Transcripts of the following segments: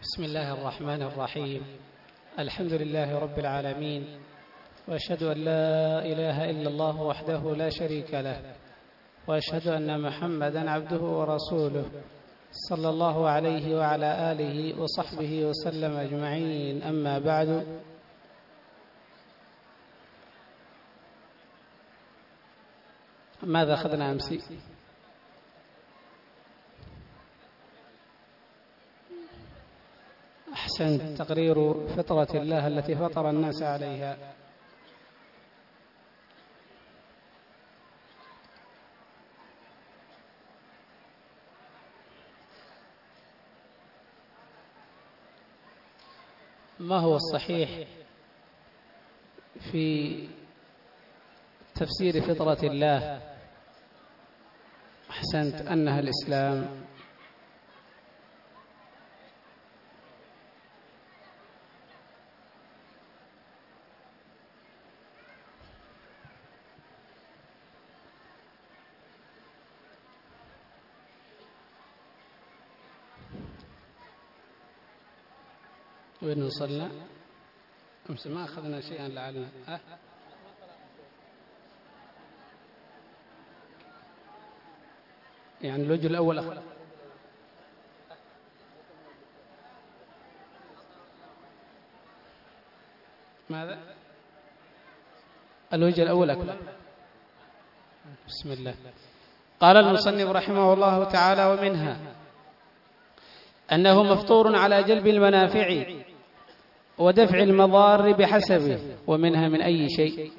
بسم الله الرحمن الرحيم. الحمد لله رب العالمين، وأشهد أن لا إله إلا الله وحده لا شريك له، وأشهد أن محمدا عبده ورسوله صلى الله عليه وعلى آله وصحبه وسلم أجمعين. أما بعد، ماذا أخذنا أمس؟ أحسنت، تقرير فطرة الله التي فطر الناس عليها. ما هو الصحيح في تفسير فطرة الله؟ أحسنت، أنها الإسلام. وين وصلنا؟ أمس ما أخذنا شيئا لعلنا يعني الوجه الأول أخذ. ماذا؟ الوجه الأول أكل. بسم الله. قال المصنف رحمه الله تعالى: ومنها أنه مفطور على جلب المنافع ودفع المضار بحسبه. ومنها من أي شيء؟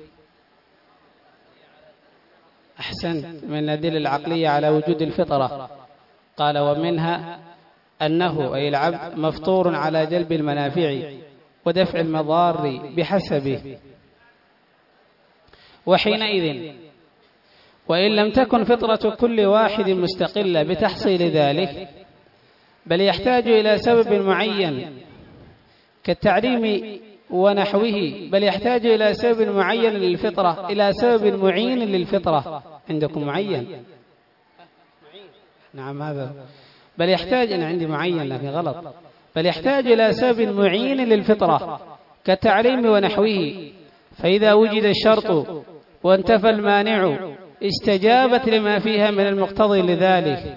أحسنت، من الأدلة العقلية على وجود الفطرة. قال: ومنها أنه أي العبد مفطور على جلب المنافع ودفع المضار بحسبه. وحينئذ وإن لم تكن فطرة كل واحد مستقلة بتحصيل ذلك، بل يحتاج إلى سبب معين كالتعليم ونحوه، بل يحتاج إلى سبب معين للفطرة، إلى سبب معين للفطرة. عندكم معين؟ نعم، هذا بل يحتاج، أنا عندي معين لكن غلط. بل يحتاج إلى سبب معين للفطرة كالتعليم ونحوه، فإذا وجد الشرط وانتفى المانع استجابت لما فيها من المقتضي لذلك.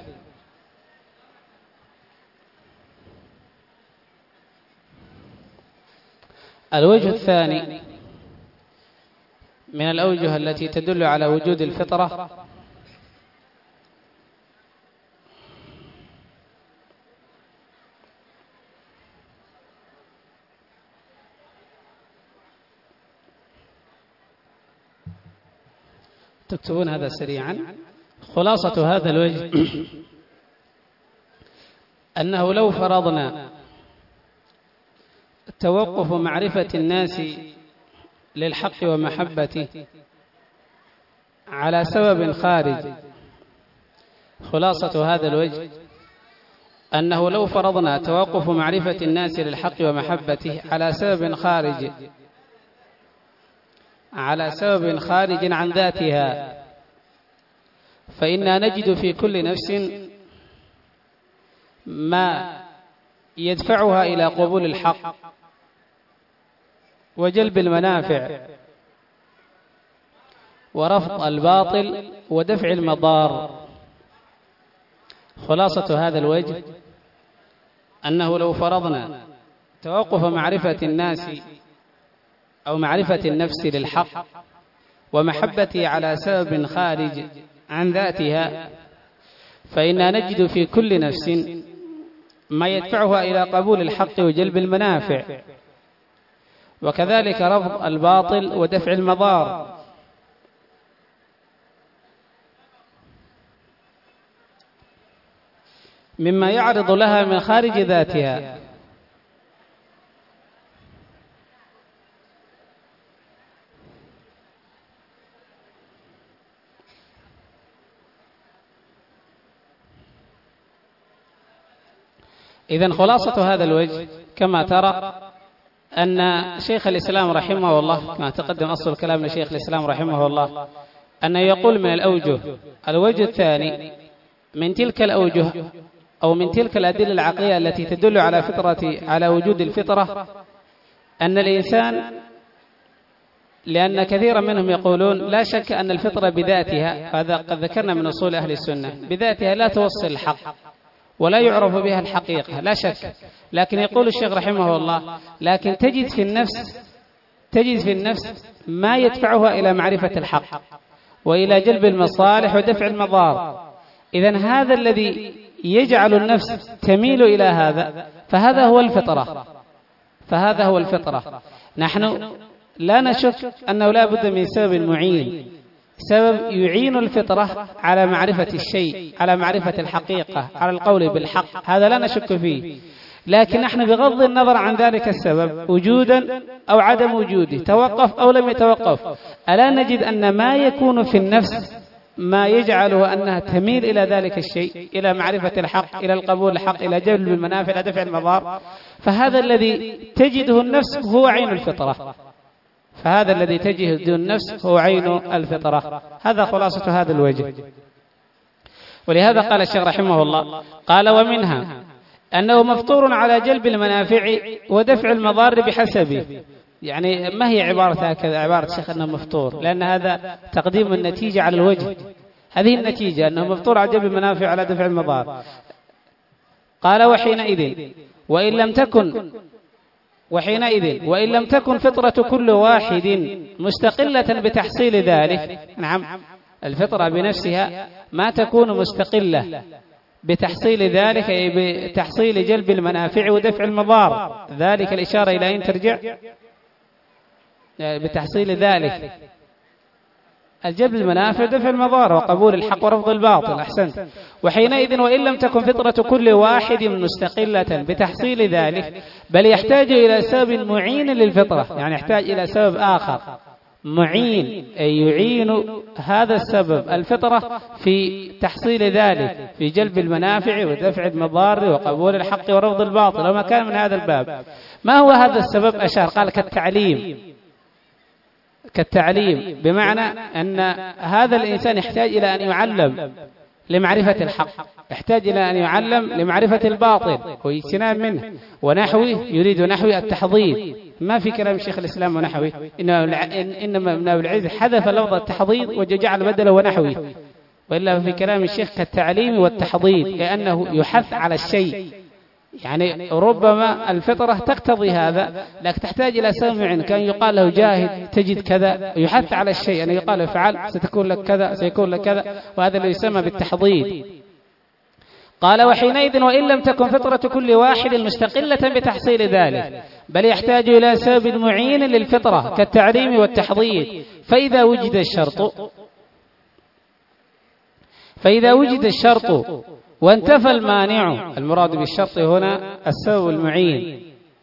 الوجه الثاني من الأوجه التي تدل على وجود الفطرة تكتبون هذا سريعا. خلاصة هذا الوجه أنه لو فرضنا توقف معرفة الناس للحق ومحبته على سبب خارج، خلاصة هذا الوجه أنه لو فرضنا توقف معرفة الناس للحق ومحبته على سبب خارج عن ذاتها، فإننا نجد في كل نفس ما يدفعها إلى قبول الحق وجلب المنافع ورفض الباطل ودفع المضار. خلاصة هذا الوجه أنه لو فرضنا توقف معرفة الناس أو معرفة النفس للحق ومحبته على سبب خارج عن ذاتها، فإننا نجد في كل نفس ما يدفعها إلى قبول الحق وجلب المنافع، وكذلك رفض الباطل ودفع المضار. مما يعرض لها من خارج ذاتها. إذن خلاصة هذا الوجه كما ترى أن شيخ الإسلام رحمه الله، كما تقدم أصل الكلام لشيخ الإسلام رحمه الله، أنه يقول من الأوجه الوجه الثاني من تلك الأوجه أو من تلك الأدلة العقلية التي تدل على وجود الفطرة أن الإنسان، لأن كثيرا منهم يقولون لا شك أن الفطرة بذاتها، هذا قد ذكرنا من أصول أهل السنة، بذاتها لا توصل الحق ولا يعرف بها الحقيقة لا شك، لكن يقول الشيخ رحمه الله لكن تجد في النفس ما يدفعها إلى معرفة الحق وإلى جلب المصالح ودفع المضار. إذن هذا الذي يجعل النفس تميل إلى هذا فهذا هو الفطرة. نحن لا نشك أنه لا بد من سبب معين، سبب يعين الفطرة على معرفة الشيء، على معرفة الحقيقة، على القول بالحق، هذا لا نشك فيه. لكن نحن بغض النظر عن ذلك السبب وجودا أو عدم وجوده، توقف أو لم يتوقف، ألا نجد أن ما يكون في النفس ما يجعلها أنها تميل إلى ذلك الشيء، إلى معرفة الحق، إلى القبول الحق، إلى جلب المنافع، إلى دفع المضار. فهذا الذي تجده النفس هو عين الفطرة، هذا خلاصة هذا الوجه. ولهذا قال الشيخ رحمه الله قال ومنها أنه مفطور على جلب المنافع ودفع المضار بحسبه. يعني ما هي عبارة هكذا، عبارة الشيخ أنه مفطور، لأن هذا تقديم النتيجة على الوجه، هذه النتيجة أنه مفطور على جلب المنافع على دفع المضار. قال وحينئذ وإن لم تكن فطرة كل واحد مستقلة بتحصيل ذلك. نعم، الفطرة بنفسها ما تكون مستقلة بتحصيل ذلك، أي بتحصيل جلب المنافع ودفع المضار. ذلك الإشارة إلى أين ترجع؟ بتحصيل ذلك الجلب المنافع ودفع المضار وقبول الحق ورفض الباطل. أحسنت. وحينئذ وإن لم تكن فطرة كل واحد مستقلة بتحصيل ذلك، بل يحتاج إلى سبب معين للفطرة، يعني يحتاج إلى سبب آخر معين، أي يعين هذا السبب الفطرة في تحصيل ذلك، في جلب المنافع ودفع المضار وقبول الحق ورفض الباطل وما كان من هذا الباب. ما هو هذا السبب؟ أشار قال كالتعليم، بمعنى أن هذا الإنسان يحتاج إلى أن يعلم لمعرفة الحق، يحتاج إلى أن يعلم لمعرفة الباطل واجتناب منه، ونحوه يريد نحوه التحضيض. ما في كلام شيخ الإسلام ونحوه، إنما ابن أبي العز حذف لفظ التحضيض وجعل بدله ونحوه، وإلا في كلام الشيخ كالتعليم والتحضيض، لأنه يحث على الشيء. يعني ربما الفطرة تقتضي هذا، لكن تحتاج إلى سمع، كان يقال له جاهد تجد كذا، يحث على الشيء، أن يقال افعل ستكون لك كذا، سيكون لك كذا، وهذا اللي يسمى بالتحضيض. قال وحينئذ وإن لم تكن فطرة كل واحد مستقلة بتحصيل ذلك، بل يحتاج إلى سبب معين للفطرة كالتعليم والتحضيض. فإذا وجد الشرط وانتفى المانع، المراد بالشرط هنا السبب المعين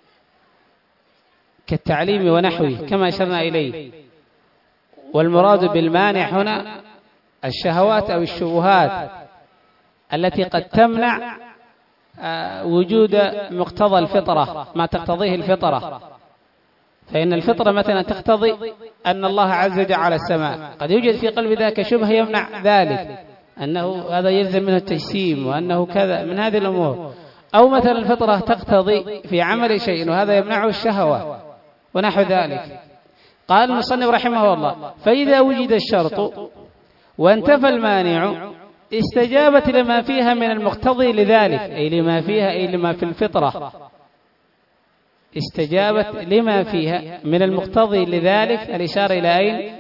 كالتعليم ونحوه كما أشرنا إليه، والمراد بالمانع هنا الشهوات أو الشبهات التي قد تمنع وجود مقتضى الفطرة، ما تقتضيه الفطرة. فإن الفطرة مثلا تقتضي أن الله عز وجل على السماء، قد يوجد في قلب ذاك شبهة يمنع ذلك، أنه هذا يلزم منه التجسيم، وأنه كذا من هذه الأمور. أو مثلا الفطرة تقتضي في عمل شيء وهذا يمنعه الشهوة ونحو ذلك. قال المصنف رحمه الله فإذا وجد الشرط وانتفى المانع استجابت لما فيها من المقتضي لذلك، أي لما فيها، أي لما في الفطرة، استجابت لما فيها من المقتضي لذلك. الإشارة إلى أين؟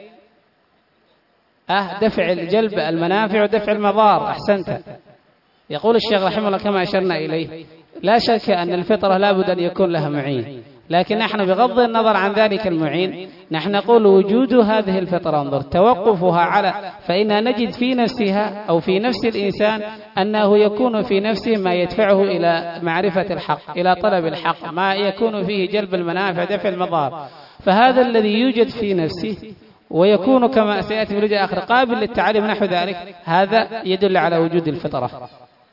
دفع الجلب المنافع ودفع المضار. أحسنت. يقول الشيخ رحمه الله كما أشرنا إليه لا شك أن الفطرة لا بد أن يكون لها معين، لكن نحن بغض النظر عن ذلك المعين نحن نقول وجود هذه الفطرة انظر توقفها على، فإنها نجد في نفسها أو في نفس الإنسان أنه يكون في نفسه ما يدفعه إلى معرفة الحق، إلى طلب الحق، ما يكون فيه جلب المنافع دفع المضار. فهذا الذي يوجد في نفسه ويكون كما سيأتي في الوجه آخر قابل للتعليم نحو ذلك، هذا يدل على وجود الفطرة.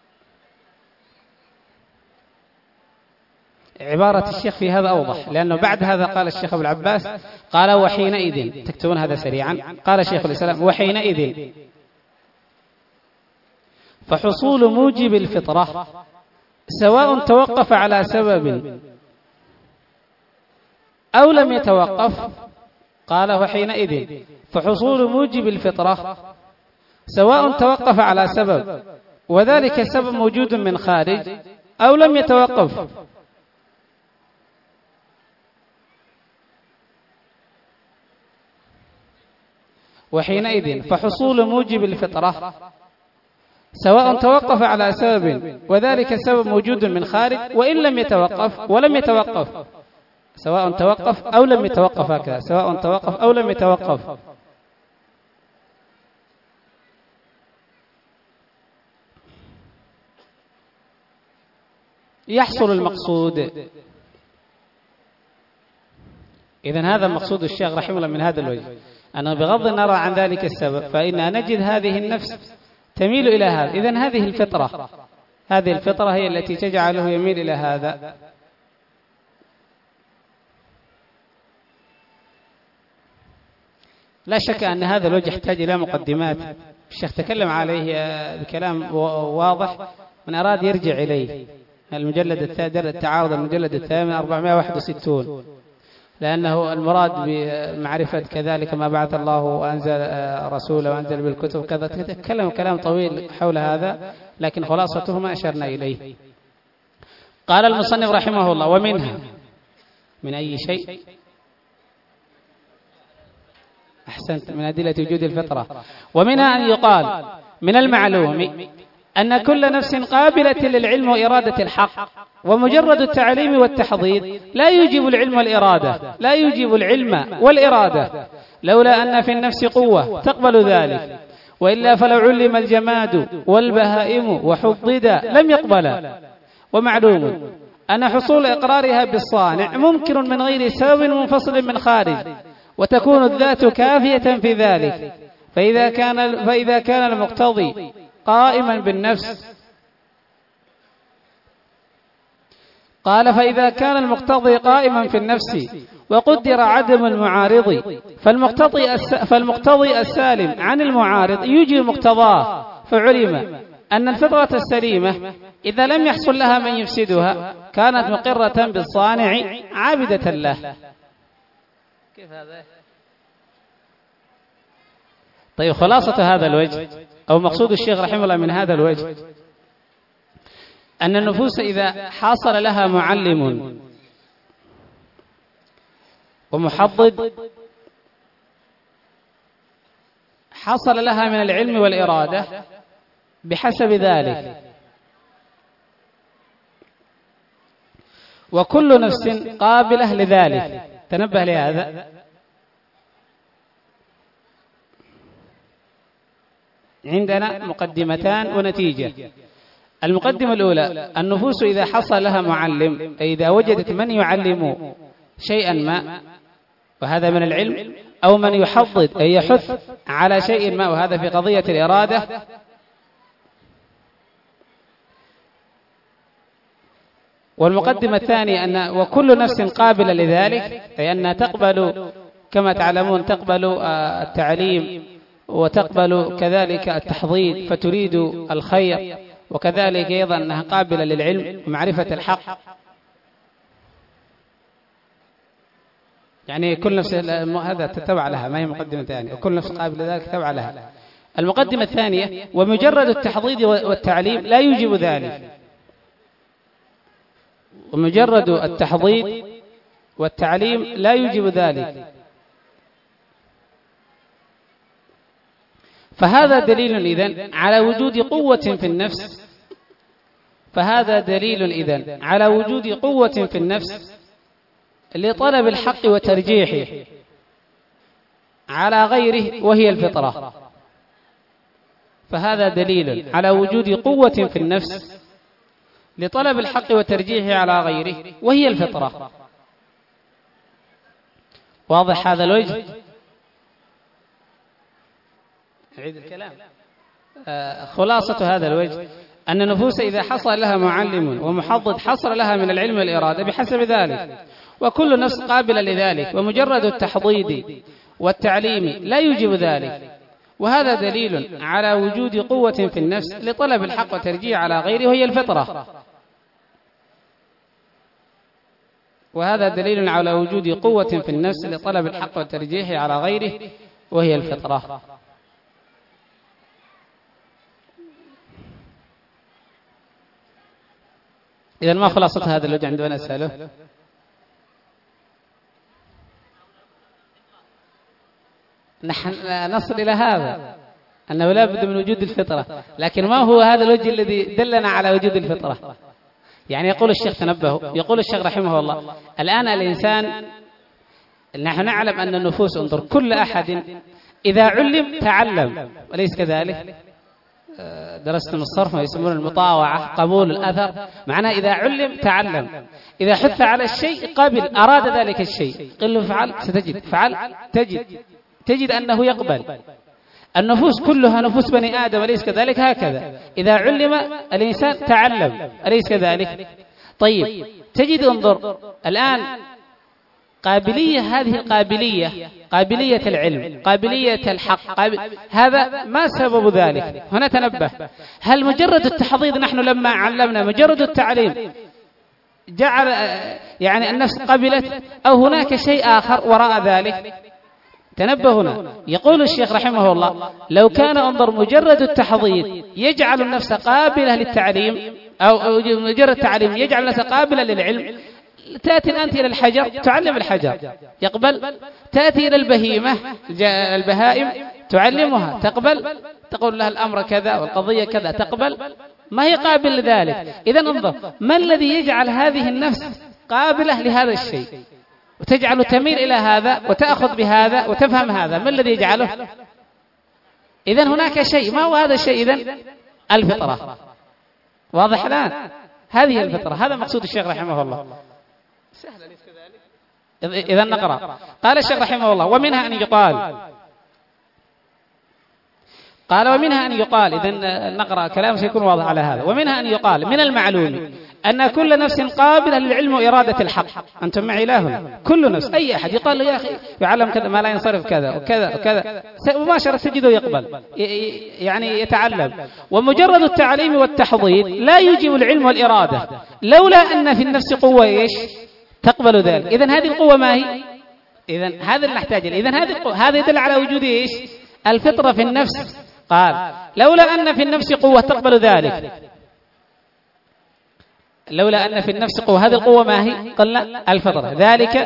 عبارة الشيخ في هذا أوضح، لأنه بعد هذا قال الشيخ أبو العباس قال وحينئذ، تكتبون هذا سريعا، قال شيخ الإسلام وحينئذ فحصول موجب الفطرة سواء توقف على سبب أو لم يتوقف. قال وحينئذ فحصول موجب الفطرة سواء توقف على سبب وذلك السبب موجود من خارج أو لم يتوقف. وحينئذ فحصول موجب الفطرة سواء توقف على سبب وذلك السبب موجود من خارج وإن لم يتوقف ولم يتوقف. سواء توقف أو لم يتوقف، هكذا سواء توقف أو لم يتوقف. يحصل المقصود. إذن هذا مقصود الشيخ رحمه الله من هذا الوجه، أنه بغض النظر عن ذلك السبب فإن نجد هذه النفس تميل إلى هذا. إذن هذه الفطرة، هذه الفطرة هي التي تجعله يميل إلى هذا. لا شك أن هذا الوجه يحتاج إلى مقدمات، الشيخ تكلم عليه بكلام واضح، من أراد يرجع إليه. المجلد الثالث التعارض، المجلد الثامن 461، لأنه المراد بمعرفة كذلك ما بعث الله وأنزل رسوله وأنزل بالكتب كذا، تكلم كلام طويل حول هذا، لكن خلاصته ما أشرنا إليه. قال المصنف رحمه الله: ومنها، من أي شيء؟ أحسنت، من أدلة وجود الفطرة. ومنها أن يقال من المعلوم أن كل نفس قابلة للعلم وإرادة الحق، ومجرد التعليم والتحضيض لا يوجب العلم والإرادة، لا يوجب العلم والإرادة، لولا أن في النفس قوة تقبل ذلك، وإلا فلو علم الجماد والبهائم وحضد لم يقبل. ومعلوم أن حصول إقرارها بالصانع ممكن من غير سبب منفصل من خارج، وتكون الذات كافية في ذلك. فإذا كان المقتضي قائما بالنفس، قال: فإذا كان المقتضي قائما في النفس وقدر عدم المعارض، فالمقتضي السالم عن المعارض يوجب مقتضاه، فعلم أن الفطرة السليمة إذا لم يحصل لها من يفسدها كانت مقرة بالصانع عابدة له. كيف هذا؟ طيب، خلاصة هذا الوجه أو مقصود الشيخ رحمه الله من هذا الوجه أن النفوس إذا حصل لها معلم ومحضد حصل لها من العلم والإرادة بحسب ذلك، وكل نفس قابلة لذلك. تنبه لهذا. عندنا مقدمتان ونتيجة. المقدمة الأولى: النفوس إذا حصل لها معلم، أي إذا وجدت من يعلم شيئا ما، وهذا من العلم، أو من يحضد أي يحث على شيء ما، وهذا في قضية الإرادة، والمقدمة الثانية أن وكل نفس قابلة لذلك، أي أنها تقبل كما تعلمون، تقبل التعليم وتقبل كذلك التحضيض فتريد الخير، وكذلك أيضا أنها قابلة للعلم ومعرفة الحق. يعني كل نفس هذا تتبع لها، ما هي مقدمة ثانية، وكل نفس قابلة لذلك تتبع لها. المقدمة الثانية: ومجرد التحضيض والتعليم لا يوجب ذلك. ومجرد التحضيض والتعليم لا يوجب ذلك. فهذا دليل إذن على وجود قوة في النفس، فهذا دليل إذن على وجود قوة في النفس لطلب الحق وترجيحه على غيره، وهي الفطرة. فهذا دليل على وجود قوة في النفس لطلب الحق وترجيحه على غيره، وهي الفطرة. واضح هذا الوجه؟ أعيد الكلام. خلاصة هذا الوجه أن النفوس إذا حصل لها معلم ومحضد حصل لها من العلم والإرادة بحسب ذلك، وكل نفس قابلة لذلك، ومجرد التحضيض والتعليم لا يوجب ذلك. وهذا دليل على وجود قوة في النفس لطلب الحق وترجيع على غيره، وهي الفطرة. وهذا دليل على وجود قوة في النفس لطلب الحق وترجيحه على غيره، وهي الفطرة. إذن ما خلاصة هذا الوجه عندما أسأله؟ نحن نصل إلى هذا أنه لا بد من وجود الفطرة، لكن ما هو هذا الوجه الذي دلنا على وجود الفطرة؟ يعني يقول الشيخ، تنبهوا، يقول الشيخ رحمه الله: الآن الإنسان، نحن نعلم أن النفوس، انظر، كل أحد إذا علم تعلم، وليس كذلك؟ درستم الصرف ما يسمون المطاوعة، قبول الأثر، معناه إذا علم تعلم، إذا حث على الشيء قبل، أراد ذلك الشيء، قل له فعل ستجد، فعل تجد أنه يقبل. النفوس كلها نفوس بني آدم، أليس كذلك؟ هكذا إذا علم الإنسان تعلم، أليس كذلك؟ طيب، تجد، انظر الآن، قابلية، هذه القابلية، قابلية العلم، قابلية الحق، هذا ما سبب ذلك؟ هنا تنبه، هل مجرد التحضيض نحن لما علمنا، مجرد التعليم جعل يعني النفس قبلت، أو هناك شيء آخر وراء ذلك؟ تنبه هنا، يقول الشيخ رحمه الله: لو كان، انظر، مجرد التحضيض يجعل النفس قابلة للتعليم، أو مجرد التعليم يجعل النفس قابلة للعلم، تأتي أنت إلى الحجر تعلم الحجر يقبل، تأتي إلى البهيمة، البهائم تعلمها تقبل، تقول لها الأمر كذا والقضية كذا تقبل، ما هي قابل لذلك. إذن انظر، ما الذي يجعل هذه النفس قابلة لهذا الشيء وتجعل تميل إلى هذا وتأخذ بهذا وتفهم هذا؟ ما الذي يجعله؟ إذن هناك شيء، ما هو هذا الشيء؟ إذن الفطرة. واضح الآن؟ هذه الفطرة، هذا مقصود الشيخ رحمه الله. سهل ليس كذلك؟ إذن نقرأ. قال الشيخ رحمه الله: ومنها أن يقال، قال ومنها أن يقال، إذن نقرأ كلام سيكون واضح على هذا. ومنها أن يقال: من المعلوم أن كل نفس قابلة للعلم وإرادة الحق. أنتم معي لا هنا؟ كل نفس، أي أحد يقال له يا أخي يعلم كذا ما لا ينصرف كذا وكذا وكذا، مباشرة تجده يقبل، يعني يتعلم. ومجرد التعليم والتحضير لا يوجب العلم والإرادة، لولا أن في النفس قوة إيش تقبل ذلك. إذن هذه القوة ما هي؟ إذن هذا اللي نحتاج. إذن هذه القوة، هذا يدل على وجود إيش؟ الفطرة في النفس. قال: لولا أن في النفس قوة تقبل ذلك، لولا أن في النفس قوة، هذه القوة ما هي؟ قلنا الفطرة، ذلك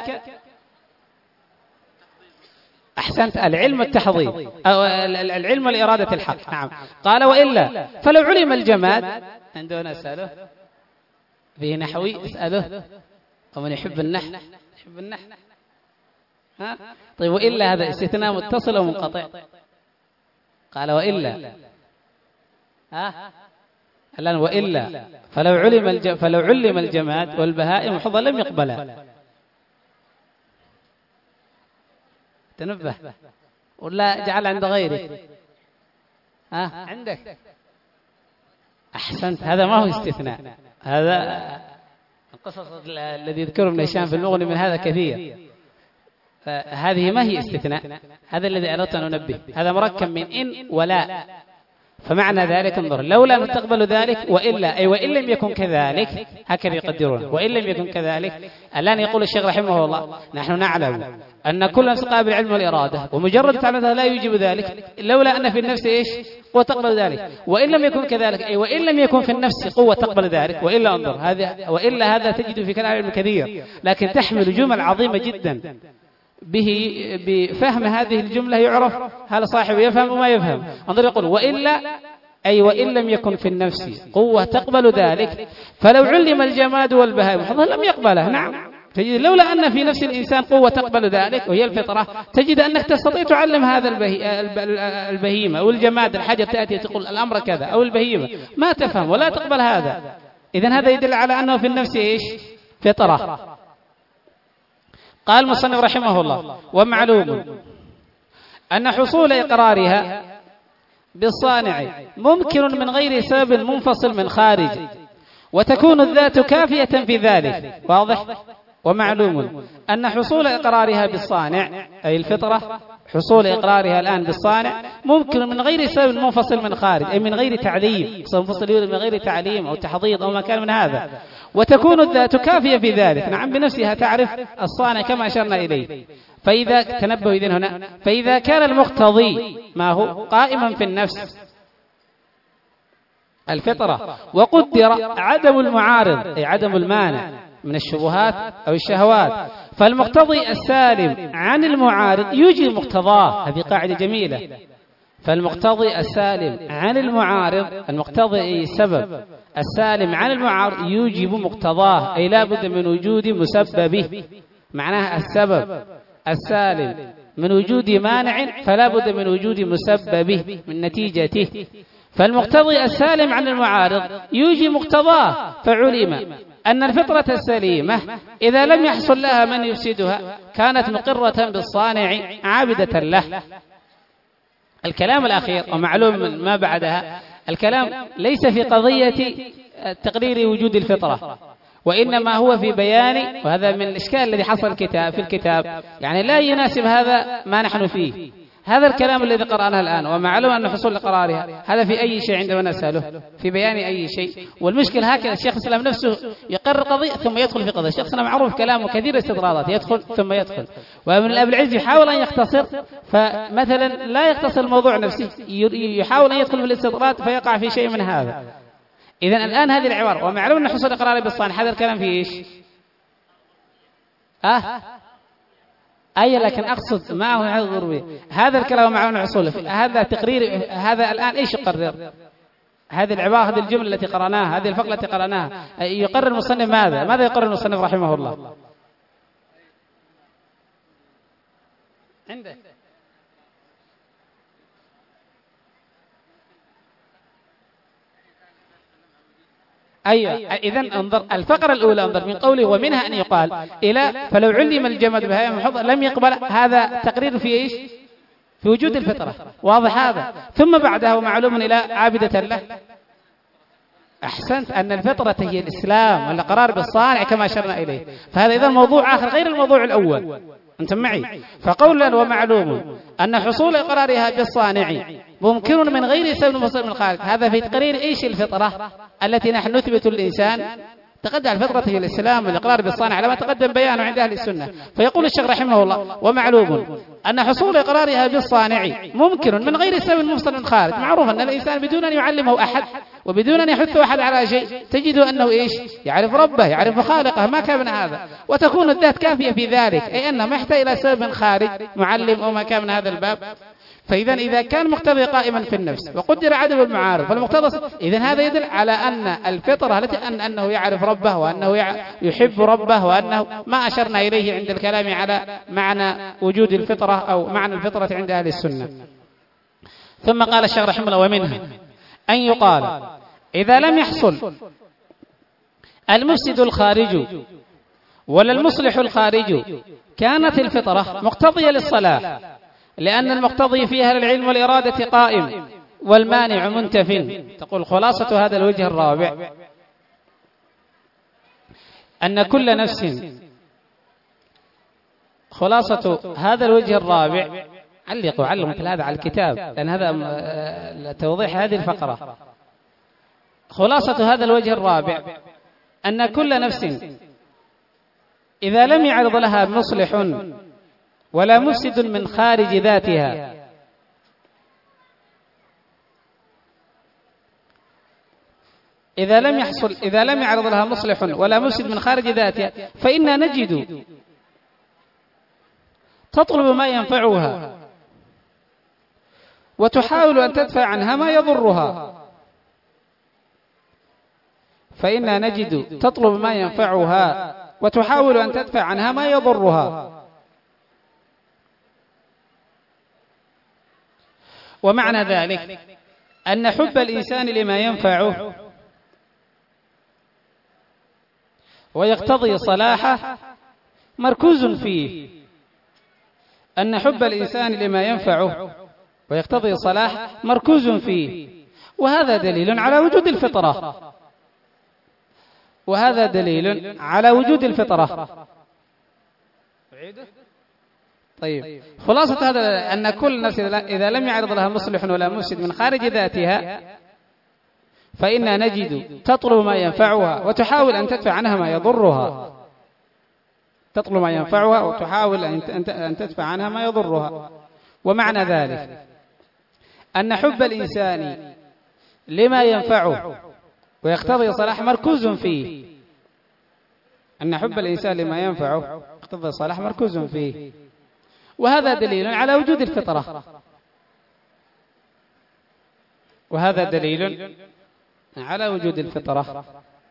أحسنت، العلم والتحضير، أو العلم والإرادة الحق. نعم. قال: وإلا فلو علم الجماد، عندنا أسأله فيه نحوي، أسأله ومن يحب النحو يحب النحو. ها؟ طيب، وإلا هذا استثناء متصل أو منقطع؟ قال: وإلا، الآن وإلا فلو علم الجماد والبهائم حظا لم يقبلا. تنبه، ولا جعل عند غيرك؟ عندك. أحسنت، هذا ما هو استثناء، هذا القصص الذي يذكره ابن هشام في المغني من هذا كثير. هذه ما هي استثناء، هذا الذي أردت أن أنبه، هذا مركب من إن ولا. فمعنى ذلك، انظر، لولا أن تقبل ذلك، وإلا، أي وإن لم يكن كذلك، هكذا يقدرون، وإن لم يكن كذلك. الآن يقول الشيخ رحمه الله: نحن نعلم أن كل نفس قابل العلم والإرادة، ومجرد تعلمها لا يوجب ذلك، لولا أن في النفس إيش؟ قوة تقبل ذلك. وإن لم يكن كذلك، أي وإن لم يكن في النفس قوة تقبل ذلك، وإلا، انظر، هذا وإلا هذا تجد في كلام العلم كثير، لكن تحمل جمل عظيمة جدا. بفهم هذه الجملة يعرف هل صاحب يفهم وما يفهم. انظر، يقول: وإلا، أي وإن لم يكن في النفس قوة تقبل ذلك، فلو علم الجماد والبهائم حظا لم يقبله. نعم، تجد لولا أن في نفس الإنسان قوة تقبل ذلك وهي الفطرة، تجد أنك تستطيع تعلم هذا البهيمة أو الجماد، الحاجة تأتي تقول الأمر كذا، أو البهيمة ما تفهم ولا تقبل هذا. إذن هذا يدل على أنه في النفس إيش؟ فطرة. قال المصنف رحمه الله: ومعلوم أن حصول إقرارها بالصانع ممكن من غير سبب منفصل من خارج، وتكون الذات كافية في ذلك. واضح؟ ومعلوم أن حصول إقرارها بالصانع، أي الفطرة، حصول إقرارها الآن بالصانع ممكن من غير سبب منفصل من خارج، أي من غير تعليم، منفصل من غير تعليم أو تحضيض أو ما كان من هذا، وتكون الذات كافية في ذلك، نعم بنفسها تعرف الصانع كما أشرنا إليه. فإذا تنبهوا إذن هنا، فإذا كان المقتضي ما هو قائما في النفس الفطرة، وقدر عدم المعارض أي عدم المانع من الشبهات أو الشهوات، فالمقتضي السالم عن المعارض يوجب مقتضاه. هذه قاعدة جميلة. فالمقتضي السالم عن المعارض، المقتضي أي السبب السالم عن المعارض يوجب مقتضاه، أي لا بد من وجود مسببه. معناها السبب السالم من وجود مانع فلا بد من وجود مسببه من نتيجته. فالمقتضي السالم عن المعارض يوجب مقتضاه، فعلم أن الفطرة السليمة إذا لم يحصل لها من يفسدها كانت مقرة بالصانع عابدة له. الكلام الأخير ومعلوم ما بعدها، الكلام ليس في قضية تقرير وجود الفطرة، وإنما هو في بيان، وهذا من الإشكال الذي حصل في الكتاب، يعني لا يناسب هذا ما نحن فيه. هذا الكلام الذي قرأناه الآن ومعلوم أن حصول لقرارها هذا في أي شيء عندما نسأله في بيان أي شيء. والمشكلة هكذا الشيخ الإسلام نفسه يقرر قضية ثم يدخل في قضية. الشيخ الإسلام معروف كلامه كثير استطرادات، يدخل ثم يدخل. ومن الأب العز يحاول أن يختصر، فمثلا لا يختصر الموضوع نفسه، يحاول أن يدخل في الاستطراد فيقع في شيء من هذا. إذن الآن هذه العبارة ومعلوم أن حصول لقرار بالصانع، هذا الكلام فيه إيش؟ أي لكن أقصد معه هذا الضروري، هذا الكلام معه الحصول، هذا تقرير، هذا الآن إيش يقرر؟ هذه العبارة، هذه الجملة التي قرأناها، هذه الفقرة التي قرأناها، يقرر المصنف ماذا يقرر المصنف رحمه الله؟ عنده أيوة. إذن انظر الفقرة الأولى، انظر من قوله ومنها أن يقال إلى فلو علم الجمد بهيئة محضة لم يقبل، هذا تقرير في إيش؟ في وجود الفطرة، واضح هذا. ثم بعده معلوم إلى عابدة له. أحسنت، أن الفطرة هي الإسلام والإقرار بالصانع كما أشرنا إليه. فهذا إذن موضوع آخر غير الموضوع الأول، أنتم معي؟ فقولا ومعلوم أن حصول إقرارها بالصانع ممكن من غير سبب منفصل من الخارج، هذا في تقرير إيش؟ الفطرة التي نحن نثبت الإنسان. تقدم الفطرة هي الإسلام والإقرار بالصانع لما تقدم بيانه عند أهل السنة. فيقول الشيخ رحمه الله ومعلوم أن حصول إقرارها بالصانع ممكن من غير سبب منفصل من الخارج. معروف أن الإنسان بدون أن يعلمه أحد وبدون أن يحثه أحد على شيء تجد أنه إيش؟ يعرف ربه، يعرف خالقه، ما كان من هذا، وتكون الذات كافية في ذلك، أي أنه ما يحتاج إلى سبب خارج معلم أو ما كان من هذا الباب. فإذا كان مقتضي قائما في النفس وقدر عدم المعارض فالمقتضى، إذن هذا يدل على أن الفطرة التي أنه يعرف ربه وأنه يحب ربه، وأنه ما أشرنا إليه عند الكلام على معنى وجود الفطرة أو معنى الفطرة عند أهل السنة. ثم قال الشيخ رحمه الله ومنها أن يقال إذا لم يحصل المفسد الخارج ولا المصلح الخارج كانت الفطرة مقتضية للصلاح، لأن المقتضي فيها للعلم والإرادة قائم والمانع منتف. تقول خلاصة هذا الوجه الرابع أن كل نفس، خلاصة هذا الوجه الرابع، علقوا مثل هذا على الكتاب لأن هذا توضيح هذه الفقرة. خلاصة هذا الوجه الرابع أن كل نفس إذا لم يعرض لها مصلح ولا مفسد من خارج ذاتها إذا لم يعرض لها مصلح ولا مفسد من خارج ذاتها فإنا نجد تطلب ما ينفعها وتحاول أن تدفع عنها ما يضرها. فإنا نجد تطلب ما ينفعها وتحاول أن تدفع عنها ما يضرها. ومعنى ذلك أن حب الإنسان لما ينفعه ويقتضي صلاحه مركوز فيه، أن حب الإنسان لما ينفعه ويقتضي صلاحه مركوز فيه، وهذا دليل على وجود الفطرة، وهذا دليل على وجود الفطرة. طيب، خلاصة هذا أن كل نفس إذا لم يعرض لها مصلح ولا مفسد من خارج ذاتها فإنها نجد تطلب ما ينفعها وتحاول أن تدفع عنها ما يضرها. تطلب ما ينفعها وتحاول أن تدفع عنها ما يضرها. ومعنى ذلك أن حب الإنسان لما ينفعه ويقتضي صلاح مركوز فيه. أن حب الإنسان لما ينفعه يقتضي صلاح مركوز فيه، وهذا دليل على وجود الفطرة. وهذا دليل على وجود الفطرة.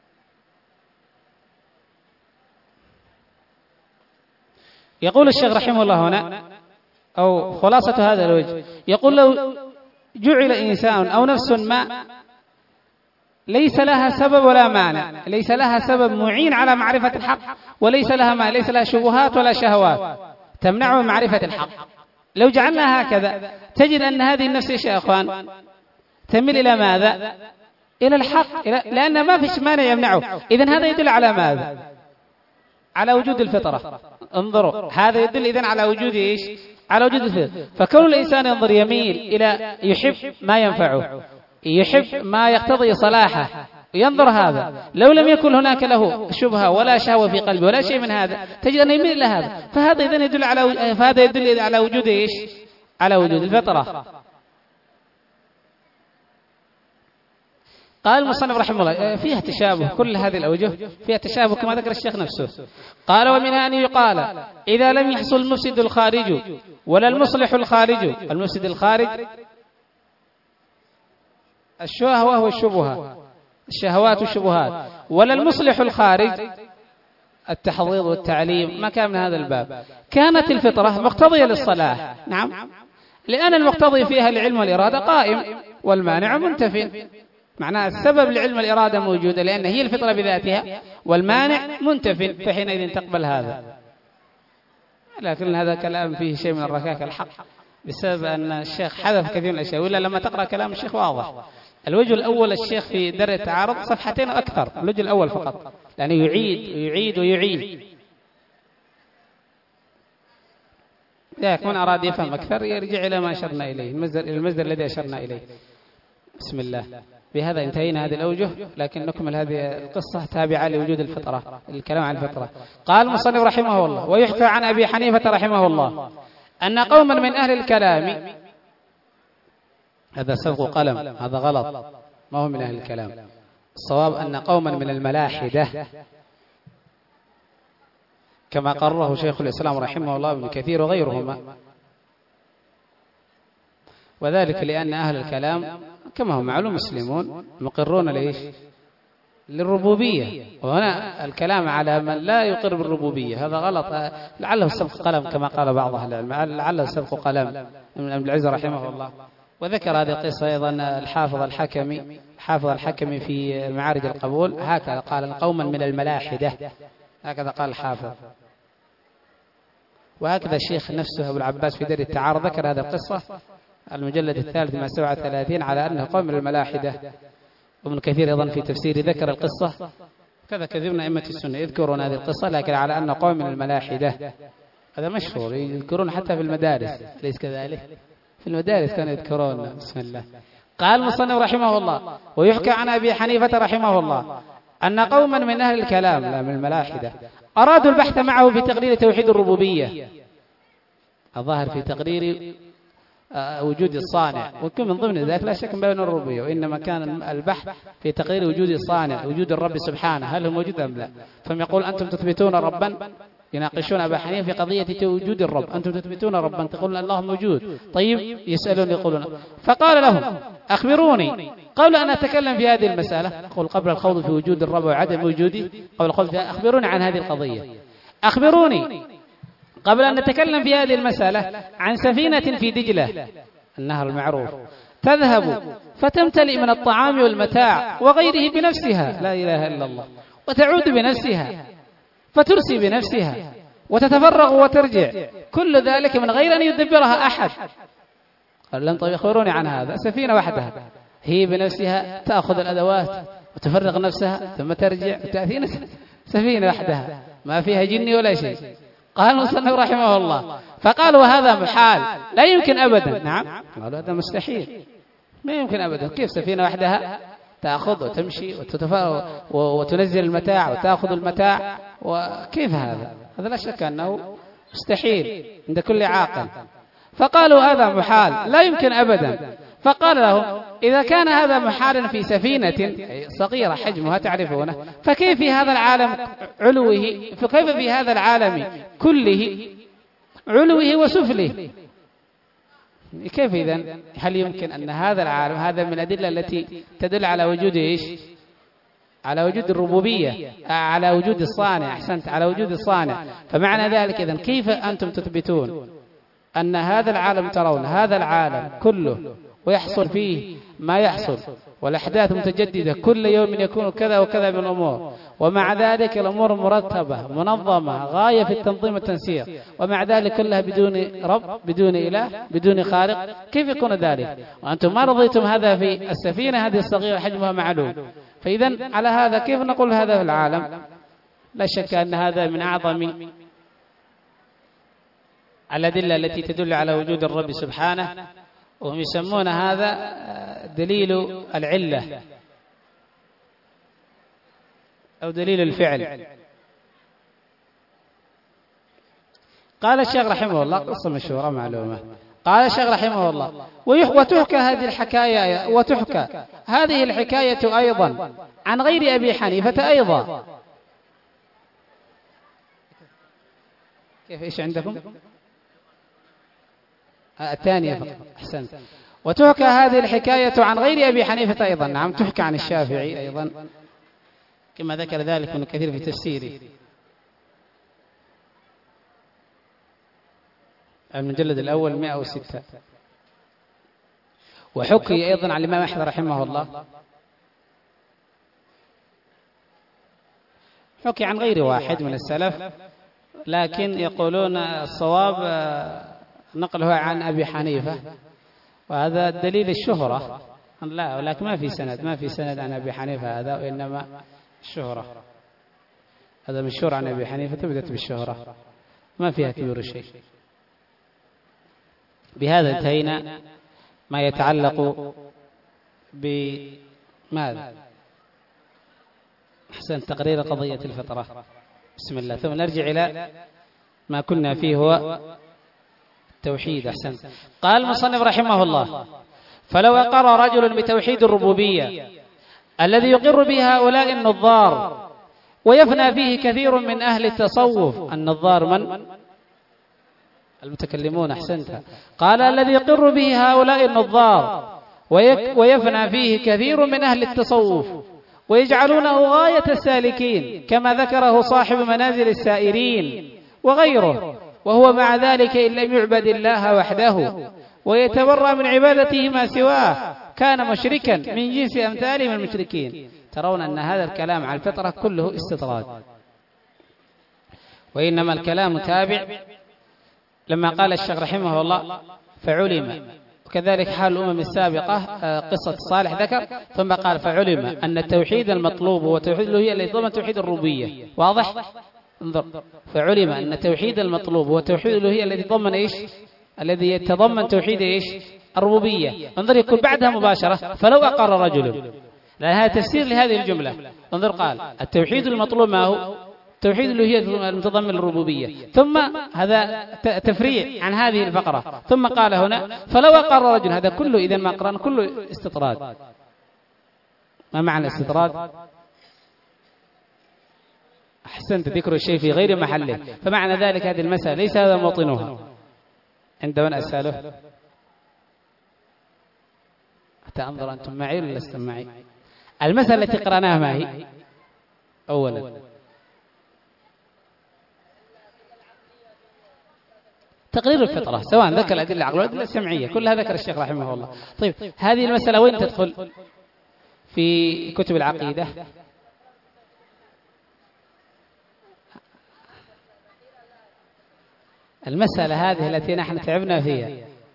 يقول الشيخ رحمه الله هنا، أو خلاصة هذا الوجه، يقول لو جعل إنسان أو نفس ما ليس لها سبب ولا مانع، ليس لها سبب معين على معرفة الحق، وليس لها شبهات ولا شهوات تمنعه من معرفة الحق. لو جعلنا هكذا تجد أن هذه النفس يا أخوان تميل إلى ماذا؟ إلى الحق، لأن ما فيش مانع يمنعه. إذن هذا يدل على ماذا؟ على وجود الفطرة. انظروا، هذا يدل إذن على وجود إيش؟ على وجود الفطرة. فكون الإنسان ينظر يميل إلى يحب ما ينفعه، يحب ما يقتضي صلاحه، ينظر هذا. لو لم يكن هناك له شبهة ولا شهوة في قلبه ولا شيء من هذا تجد أنه يميل إلى هذا. فهذا إذن يدل على وجود إيش؟ على وجود الفطرة. قال المصنف رحمه الله فيها تشابه، كل هذه الأوجه فيها تشابه كما ذكر الشيخ نفسه. قال ومنها أن يقال إذا لم يحصل المفسد الخارج ولا المصلح الخارج. المفسد الخارج الشهوة والشبهة، الشهوات والشبهات، ولا المصلح الخارج التحضيض والتعليم، ما كان من هذا الباب. كانت الفطرة مقتضية للصلاح، نعم، لأن المقتضي فيها العلم والإرادة قائم والمانع منتفٍ. معناها السبب لعلم الإرادة موجودة لأن هي الفطرة بذاتها، والمانع منتف، فحينئذ تقبل هذا. لكن هذا كلام فيه شيء من الركاكة الحق بسبب أن الشيخ حذف كثير من الأشياء، وإلا لما تقرأ كلام الشيخ واضح. الوجه الأول الشيخ في درء التعارض صفحتين أكثر، الوجه الأول فقط، لأنه يعيد ويعيد. ذاك من أراد يفهم أكثر يرجع إلى ما أشرنا إليه، المصدر الذي أشرنا إليه. بسم الله. بهذا انتهينا هذه الأوجه، لكن نكمل هذه القصة تابعة لوجود الفطرة، الكلام عن الفطرة. قال المصنف رحمه الله ويحكى عن أبي حنيفة رحمه الله أن قوما من أهل الكلام، هذا سبق قلم، هذا غلط، ما هو من أهل الكلام. الصواب أن قوما من الملاحدة كما قرره شيخ الإسلام رحمه الله ابن كثير وغيرهما، وذلك لأن أهل الكلام كما هو معلوم مسلمون مقرون ليش؟ للربوبية، وهنا الكلام على من لا يقر بالربوبية هذا غلط. لعله سبق قلم كما قال بعض أهل العلم، لعله سبق قلم من ابن العز رحمه الله. وذكر هذه القصة أيضا الحافظ الحكمي في معارج القبول، هكذا قال قوما من الملاحدة، هكذا قال الحافظ. وهكذا الشيخ نفسه أبو العباس في درء التعارض ذكر هذه القصة المجلد الثالث من 37 على أنه قوم من الملاحدة. وابن كثير أيضا في تفسير ذكر القصة، كذا كثير من أئمة السنة يذكرون هذه القصة لكن على أنه قوم من الملاحدة. هذا مشهور، يذكرون حتى في المدارس، ليس كذلك؟ في المدارس كانوا يذكرون. بسم الله. قال المصنف رحمه الله ويحكى عن أبي حنيفة رحمه الله أن قوما من أهل الكلام لا من الملاحدة أرادوا البحث معه في تقرير توحيد الربوبية، الظاهر في تقرير وجود الصانع، ويكون من ضمن ذلك لا شك بين الربوبية، وإنما كان البحث في تقرير وجود الصانع، وجود الرب سبحانه، هل هو موجود أم لا. فهم يقول أنتم تثبتون ربا، يناقشون أبا حنيفة في قضية وجود الرب، أنتم تثبتون ربا تقولون الله موجود، طيب يسألون يقولون. فقال لهم أخبروني قبل أن أتكلم في هذه المسألة، أقول قبل الخوض في وجود الرب وعدم وجوده، قبل الخوض فيها أخبروني عن هذه القضية، أخبروني قبل أن نتكلم في هذه المسألة عن سفينة في دجلة النهر المعروف تذهب فتمتلئ من الطعام والمتاع وغيره بنفسها، لا إله إلا الله، وتعود بنفسها فترسي بنفسها وتتفرغ وترجع، كل ذلك من غير أن يدبرها أحد. قال لهم طيب أخبروني عن هذا. سفينة وحدها هي بنفسها تأخذ الأدوات وتفرغ نفسها ثم ترجع وتأتي سفينة وحدها ما فيها جن ولا شيء. قال المصنف رحمه الله فقالوا هذا محال لا يمكن أبدا. نعم، قالوا هذا مستحيل ما يمكن أبدا. كيف سفينة وحدها تأخذ وتمشي وتنزل المتاع وتأخذ المتاع؟ وكيف هذا لا شك أنه مستحيل عند كل عاقل. فقالوا هذا محال لا يمكن أبدا. فقال لهم إذا كان هذا محالا في سفينة صغيرة حجمها تعرفونه، فكيف في هذا العالم علوه، فكيف في هذا العالم كله علوه وسفله؟ كيف إذن؟ هل يمكن أن هذا العالم، هذا من الأدلة التي تدل على وجود إيش؟ على وجود الربوبية، على وجود الصانع. أحسنت، على وجود الصانع. فمعنى ذلك إذن كيف أنتم تثبتون أن هذا العالم، ترون هذا العالم كله ويحصل فيه ما يحصل والأحداث متجددة كل يوم يكون كذا وكذا من الأمور، ومع ذلك الأمور مرتبة منظمة غاية في التنظيم والتنسيق، ومع ذلك كلها بدون رب، بدون إله، بدون خالق؟ كيف يكون ذلك وأنتم ما رضيتم هذا في السفينة هذه الصغيرة حجمها معلوم؟ فإذا على هذا كيف نقول هذا في العالم؟ لا شك أن هذا من أعظم الأدلة التي تدل على وجود الرب سبحانه، وهم يسمون هذا دليل العلة أو دليل الفعل. قال الشيخ رحمه الله، قصة مشهورة معلومة، قال الشيخ رحمه الله وتحكى هذه الحكاية، وتحكى هذه الحكاية أيضا عن غير أبي حنيفة أيضا. كيف إيش عندكم؟ الثانية فقط. أحسنت. وتحكى هذه الحكاية عن غير أبي حنيفة أيضا. نعم، تحكى عن الشافعي أيضا كما ذكر ذلك ابن كثير في تفسيره المجلد الأول 106. وحكي أيضا عن الإمام أحمد رحمه الله، حكي عن غير واحد من السلف، لكن يقولون الصواب نقله عن أبي حنيفة، وهذا دليل الشهرة. لا، ولكن ما في سند عن أبي حنيفة هذا، وإنما الشهرة. هذا مشهور عن أبي حنيفة، تبدأت بالشهرة، ما فيها كبير شيء. بهذا انتهينا ما يتعلق بماذا؟ أحسن، تقرير قضية الفطرة. بسم الله. ثم نرجع إلى ما كنا فيه، هو التوحيد. أحسن. قال المصنف رحمه الله فلو أقر رجل بتوحيد الربوبية الذي يقر به هؤلاء النظار ويفنى فيه كثير من أهل التصوف. النظار من؟ المتكلمون. أحسنت. قال الذي يقر به هؤلاء النظار ويفنى فيه كثير من أهل التصوف ويجعلونه غاية السالكين كما ذكره صاحب منازل السائرين وغيره، وهو مع ذلك إن لم يعبد الله وحده ويتبرأ من عبادته ما سواه كان مشركا من جنس أمثاله من المشركين. ترون أن هذا الكلام على الفطرة كله استطراد، وإنما الكلام تابع لما قال الشيخ رحمه الله فعلم، وكذلك حال الأمم السابقة قصة صالح ذكر، ثم قال فعلم أن التوحيد المطلوب هو توحيد الألوهية الذي يتضمن توحيد الربوبية. واضح؟ انظر، فعلم أن التوحيد المطلوب هو توحيد الألوهية الذي يتضمن إيش؟ الذي يتضمن توحيد إيش؟ الربوبية. انظر، يكون بعدها مباشرة فلو أقر رجل، لأن هذا تفسير لهذه الجملة. انظر، قال التوحيد المطلوب ما هو؟ توحيد الألوهية المتضمن الربوبية، ثم هذا تفريع عن هذه الفقرة، ثم قال هنا فلو أقر رجل. هذا كله إذن ما قرأنا كله استطراد. ما معنى الاستطراد؟ أحسنت، ذكر الشيء في غير محله. فمعنى ذلك هذه المسألة ليس هذا موطنها. عند من أسأله؟ حتى أنظر أنتم معي ولا لستم معي؟ المسألة التي قرأناها ما هي؟ أولا تقرير الفطرة، سواء ذكر الأدلة العقلية والأدلة السمعية، كلها ذكر الشيخ رحمه الله. طيب، هذه المسألة وين تدخل في كتب العقيدة؟ المسألة هذه التي نحن تعبنا فيها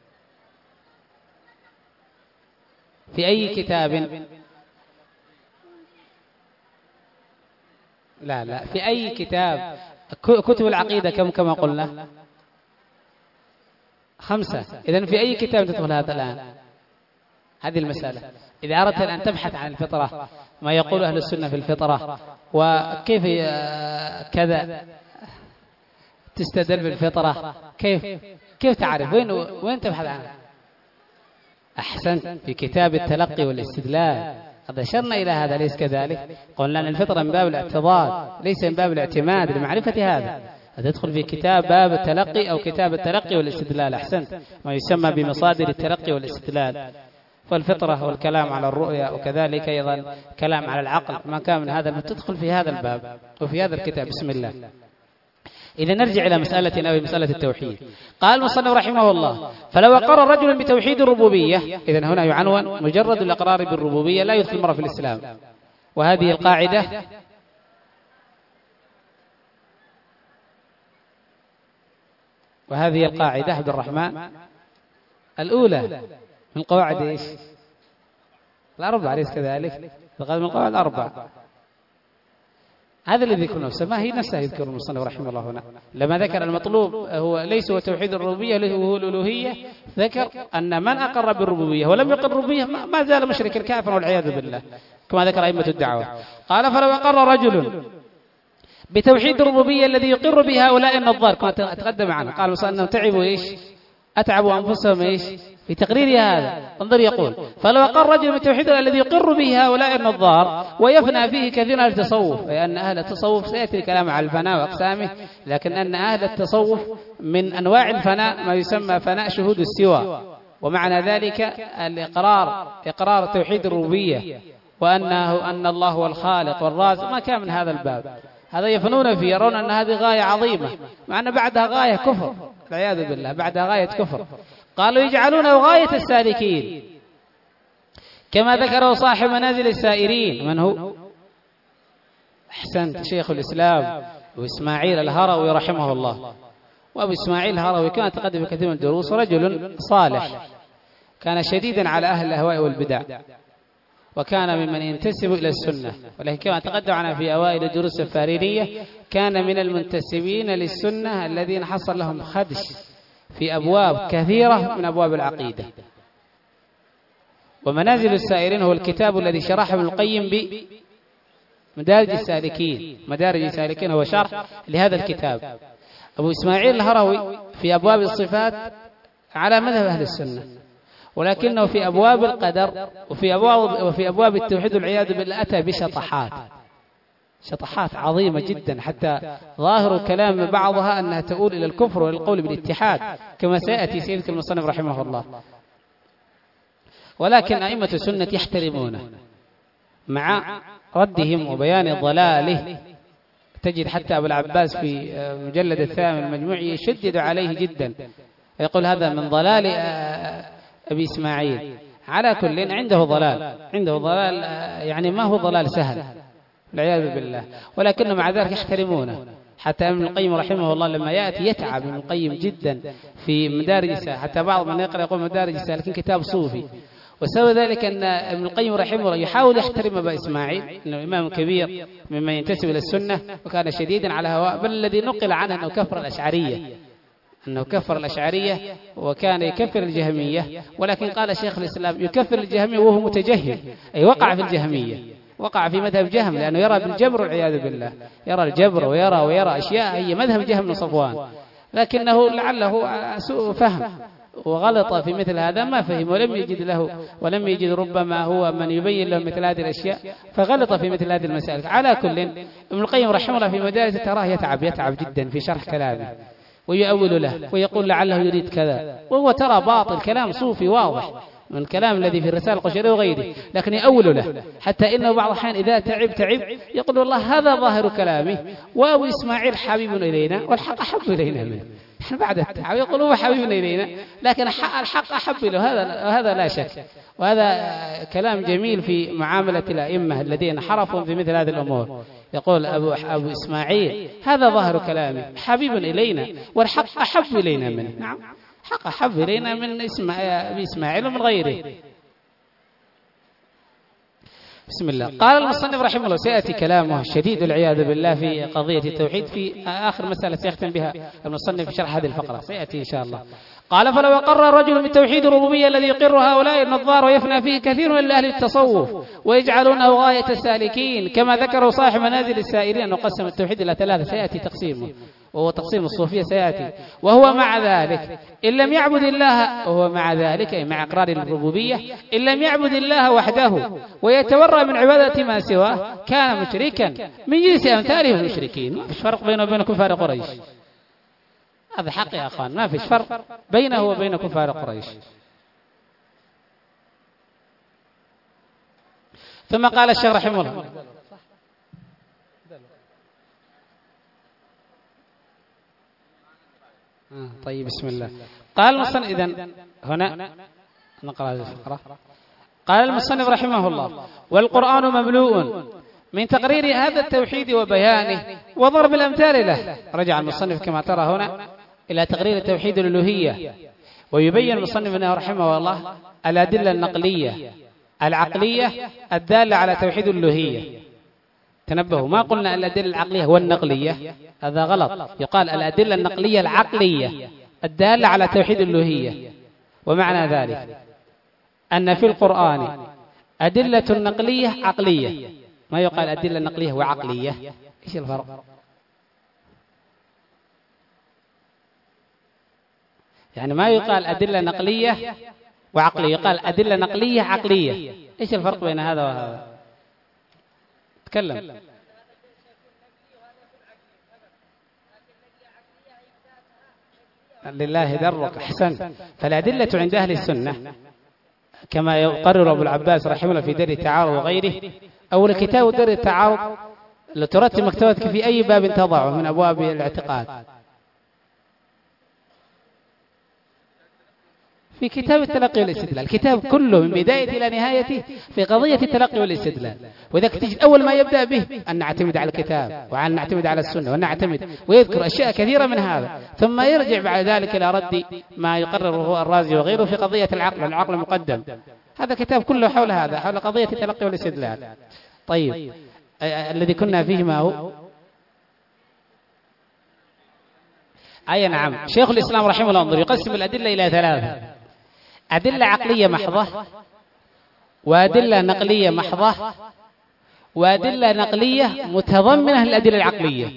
في أي كتاب؟ لا، في أي كتاب كتب العقيدة كم كما قلنا؟ 5. إذن في أي كتاب تدخل هذا الآن؟ هذه المسألة. إذا أردت أن تبحث عن الفطرة، ما يقول أهل السنة في الفطرة، وكيف كذا تستدل بالفطرة، كيف تعرف وين تبحث عنها؟ أحسنت، في كتاب التلقي والاستدلال. قد أشرنا إلى هذا، ليس كذلك؟ قلنا أن الفطرة من باب الاعتضاد ليس من باب الاعتماد لمعرفة هذا. تدخل في كتاب باب التلقي أو كتاب التلقي والاستدلال. أحسنت، ما يسمى بمصادر التلقي والاستدلال. فالفطرة والكلام على الرؤيا، وكذلك أيضا كلام على العقل، ما كان من هذا تدخل في هذا الباب وفي هذا الكتاب. بسم الله. إذا نرجع إلى مسألتنا ومسألة التوحيد. قال المصنف رحمه الله: فلو أقر رجل بتوحيد الربوبية، إذن هنا يعنون مجرد الإقرار بالربوبية لا يدخل المرء في الإسلام. وهذه القاعدة عبد الرحمن الأولى من قواعد إيش؟ الأربعة، أليس كذلك؟ من القواعد الأربعة. هذا الذي يذكر نفسه، ما هي نفسها يذكر المصنف رحمه الله هنا. لما ذكر المطلوب هو ليس هو توحيد الربوبية، هو الألوهية، ذكر أن من أقر بالربوبية ولم يقر بالربوبية ما زال مشركا كافرا والعياذ بالله، كما ذكر أئمة الدعوة. قال: فلو أقر رجل بتوحيد الربوبية الذي يقر بهؤلاء النظار، كما تقدم عنه، قال المصنف أنهم تعبوا إيش؟ أتعبوا أنفسهم إيش؟ في تقرير هذا. انظر، يقول: فلو أقر رجل بتوحيد الذي يقر به هؤلاء النظار ويفنى فيه كثير من التصوف، لأن أهل التصوف سيأتي الكلام على الفناء وأقسامه، لكن أن أهل التصوف من أنواع الفناء ما يسمى فناء شهود السوى، ومعنى ذلك إقرار توحيد الربوبية أن الله هو الخالق والرازق، ما كان من هذا الباب. هذا يفنون فيه، يرون أن هذه غاية عظيمة، مع أن بعدها غاية كفر والعياذ بالله، بعدها غاية كفر. قالوا: يجعلونه غاية السالكين، كما ذكره صاحب منازل السائرين. من هو؟ أحسنت، شيخ الإسلام أبو إسماعيل الهروي رحمه الله. وأبو إسماعيل الهروي كان تقدم في كثير من الدروس، رجل صالح، كان شديدا على أهل الأهواء والبدع، وكان ممن ينتسب إلى السنة، ولكن كما تقدم عنها في أوائل الدروس الفاريرية كان من المنتسبين للسنة الذين حصل لهم خدش في أبواب كثيرة من أبواب العقيدة. ومنازل السائرين هو الكتاب الذي شرحه ابن القيم بمدارج السالكين. مدارج السالكين هو شرح لهذا الكتاب. أبو إسماعيل الهروي في أبواب الصفات على مذهب أهل السنة، ولكنه في أبواب القدر وفي أبواب التوحيد والعياذ بالله أتى بشطحات عظيمة جدا، حتى ظاهر الكلام بعضها أنها تؤول إلى الكفر والقول بالاتحاد، كما سيأتي سيدك المصنف رحمه الله. ولكن أئمة السنة يحترمونه مع ردهم وبيان ضلاله. تجد حتى أبو العباس في مجلد 8 المجموع يشدد عليه جدا، يقول هذا من ضلال أبي إسماعيل. على كل عنده ضلال يعني ما هو ضلال سهل والعياذ بالله، ولكنه مع ذلك يحترمونه. حتى ابن القيم رحمه الله لما يأتي يتعب ابن القيم جدا في مدارج السالكين، حتى بعض من يقرأ يقول مدارج السالكين كتاب صوفي. وسبب ذلك أن ابن القيم رحمه الله يحاول يحترم أبا إسماعيل، أنه إمام كبير ممن ينتسب إلى السنة، وكان شديدا على هواء، بل الذي نقل عنه أنه كفر الأشعرية وكان يكفر الجهمية. ولكن قال شيخ الإسلام يكفر الجهمية وهو متجهم، أي وقع في الجهمية، وقع في مذهب جهم، لأنه يرى بالجبر والعياذ بالله، يرى الجبر ويرى أشياء هي مذهب جهم بن صفوان، لكنه لعله سوء فهم وغلط في مثل هذا، ما فهم ولم يجد ربما هو من يبين له مثل هذه الأشياء، فغلط في مثل هذه المسائل. على كل ابن القيم رحمه الله في مدارج تراه يتعب جدا في شرح كلامه، ويؤول له ويقول لعله يريد كذا، وهو ترى باطل، كلام صوفي واضح من الكلام الذي في الرسالة القشيرية وغيره، لكن يؤول له، حتى إنه بعض الأحيان إذا تعب يقول والله هذا ظاهر كلامي، وأبو إسماعيل حبيب إلينا والحق أحب إلينا منه. نحن بعد التعب يقول هو حبيب إلينا، لكن الحق أحب له، هذا لا شك. وهذا كلام جميل في معاملة الأئمة الذين حرفوا في مثل هذه الأمور. يقول أبو إسماعيل هذا ظاهر كلامي، حبيب إلينا والحق أحب إلينا منه. نعم، حق أحب إلينا من أبي إسماعيل ومن غيره. بسم الله. قال المصنف رحمه الله، سيأتي كلامه الشديد والعياذ بالله في قضية التوحيد في آخر مسألة سيختم بها المصنف في شرح هذه الفقرة، سيأتي إن شاء الله. قال: فلو أقر الرجل من توحيد الربوبية الذي يقر هؤلاء النظار ويفنى فيه كثير من أهل التصوف ويجعلونه غاية السالكين، كما ذكره صاحب منازل السائرين أنه قسم التوحيد إلى 3، سيأتي تقسيمه وهو تقسيم الصوفية سيأتي. وهو مع ذلك إن لم يعبد الله، وهو مع ذلك أي مع إقرار الربوبية، إن لم يعبد الله وحده ويتورع من عبادة ما سواه كان مشركا من جنس أمثاله المشركين. ما فيش فرق بينه وبين كفار قريش، هذا حق يا أخوان، ما فيش فرق بينه وبين كفار قريش. ثم قال الشيخ رحمه الله: طيب بسم الله. قال المصنف، إذن هنا نقرأ هذه الفقرة. قال المصنف رحمه الله: والقرآن مملوء من تقرير هذا التوحيد وبيانه وضرب الأمثال له. رجع المصنف كما ترى هنا إلى تقرير توحيد الألوهية، ويبين المصنف أنه رحمه الله الأدلة النقلية العقلية الدالة على توحيد الألوهية. تنبهوا، ما قلنا الأدلة العقلية والنقلية، هذا غلط. يقال الأدلة النقلية العقلية الدالة على توحيد الألوهية. ومعنى ذلك أن في القرآن أدلة نقلية عقلية، ما يقال أدلة نقلية وعقلية. إيش الفرق؟ يعني ما يقال أدلة نقلية وعقلية، يقال أدلة نقلية عقلية. إيش الفرق بين هذا وهذا؟ تكلم. لله درك، أحسن. فالأدلة عند أهل السنة كما يقرر أبو العباس رحمه الله في درء التعارض وغيره، أول كتاب درء التعارض لترتب مكتبتك في أي باب تضعه من أبواب الاعتقاد، في كتاب التلقي والاستدلال، الكتاب كله من بداية إلى نهايته في قضية التلقي والاستدلال. وإذا تجد أول ما يبدأ به أن نعتمد على الكتاب وأن نعتمد على السنة وأن نعتمد، ويذكر أشياء كثيرة من هذا، ثم يرجع بعد ذلك إلى رد ما يقرره الرازي وغيره في قضية العقل، العقل مقدم. هذا كتاب كله حول هذا، حول قضية التلقي والاستدلال. طيب، الذي كنا فيه ما هو؟ أي نعم. شيخ الإسلام رحمه الله انظر يقسم الأدلة إلى 3: أدلة عقلية محضة، وأدلة نقلية محضة، وأدلة نقلية متضمنة للأدلة العقلية.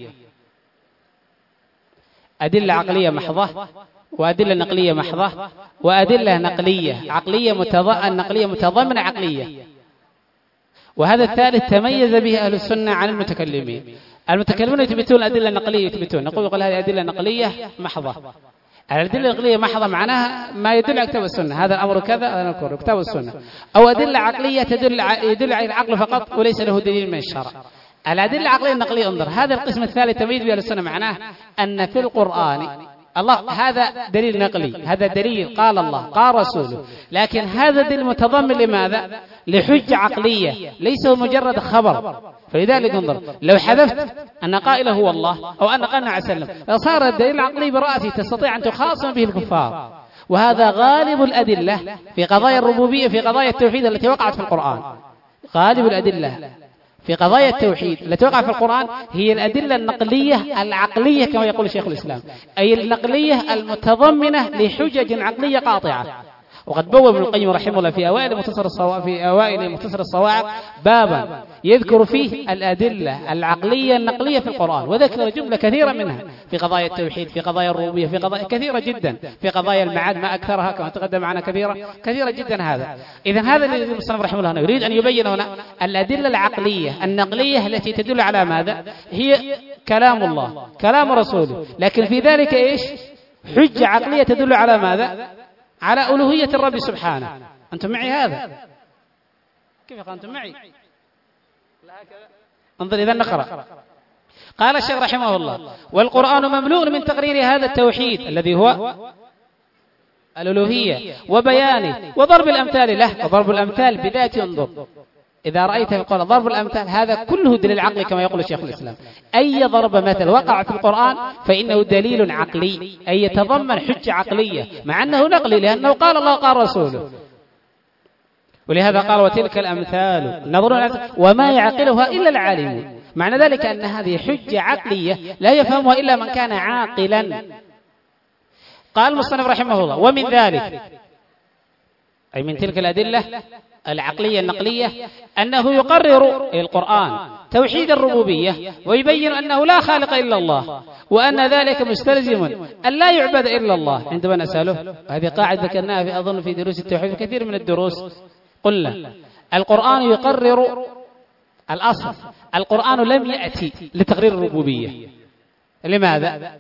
أدلة عقلية محضة، وأدلة نقلية محضة، وأدلة نقلية عقلية نقلية متضمنة عقلية. وهذا الثالث تميز به أهل السنة عن المتكلمين. المتكلمون يثبتون الأدلة النقلية، يثبتون، نقول هذه أدلة نقلية محضة. الأدلة العقلية محضة معناها ما يدل على الكتاب والسنة، هذا الأمر كذا، هذا الأمر الكتاب والسنة. أو أدلة عقلية يدل على العقل فقط وليس له دليل من الشرع. الأدلة العقلية النقلية انظر، هذا القسم الثالث تميز به السنة، معناه أن في القرآن الله هذا دليل نقلي، هذا دليل قال الله قال رسوله، لكن هذا دليل متضمن لماذا؟ لحجة عقلية، ليس مجرد خبر. فلذلك انظر، لو حذفت أن قائله هو الله أو أن قائلنا عليه وسلم فصار الدليل العقلي برأسه تستطيع أن تخاصم به الكفار. وهذا غالب الأدلة في قضايا الربوبية، في قضايا التوحيد التي وقعت في القرآن. غالب الأدلة في قضايا التوحيد التي وقع في القرآن هي الأدلة النقلية العقلية كما يقول شيخ الإسلام، أي النقلية المتضمنة لحجج عقلية قاطعة. وقد بوب ابن القيم رحمه الله في أوائل مختصر الصواعق بابا يذكر فيه الأدلة العقلية النقلية في القرآن، وذكر جملة كثيرة منها في قضايا التوحيد، في قضايا الربوبية، في قضايا كثيرة جدا، في قضايا المعاد ما أكثرها كما تقدم معنا كثيرة جدا. هذا إذن هذا الذي المصنف رحمه الله يريد أن يبين هنا الأدلة العقلية النقلية التي تدل على ماذا؟ هي كلام الله كلام رسوله، لكن في ذلك إيش؟ حجة عقلية تدل على ماذا؟ على ألوهية الرب سبحانه. أنتم معي هذا؟ كيف أنتم معي؟ انظر إذا نقرأ. قال الشيخ رحمه الله: والقرآن مملوء من تقرير هذا التوحيد الذي هو الألوهية وبيانه وضرب الأمثال له. وضرب الأمثال بذات انظر، إذا رأيت القرآن ضرب الأمثال هذا كله دليل عقلي كما يقول الشيخ الإسلام. أي ضرب مثل وقع في القرآن فإنه دليل عقلي، أي يتضمن حجة عقلية، مع أنه نقلي لأنه قال الله قال رسوله. ولهذا قال وتلك الأمثال نظرون وما يعقلها إلا العالمون. معنى ذلك أن هذه حجة عقلية لا يفهمها إلا من كان عاقلا. قال المصنف رحمه الله ومن ذلك أي من تلك الأدلة العقلية النقلية أنه يقرر القرآن توحيد الربوبية ويبين أنه لا خالق إلا الله وأن ذلك مستلزم أن لا يعبد إلا الله. عندما نسأله هذه قاعدة ذكرناها في أظن في دروس التوحيد في كثير من الدروس قلنا القرآن يقرر الأصل. القرآن لم يأتي لتقرير الربوبية. لماذا؟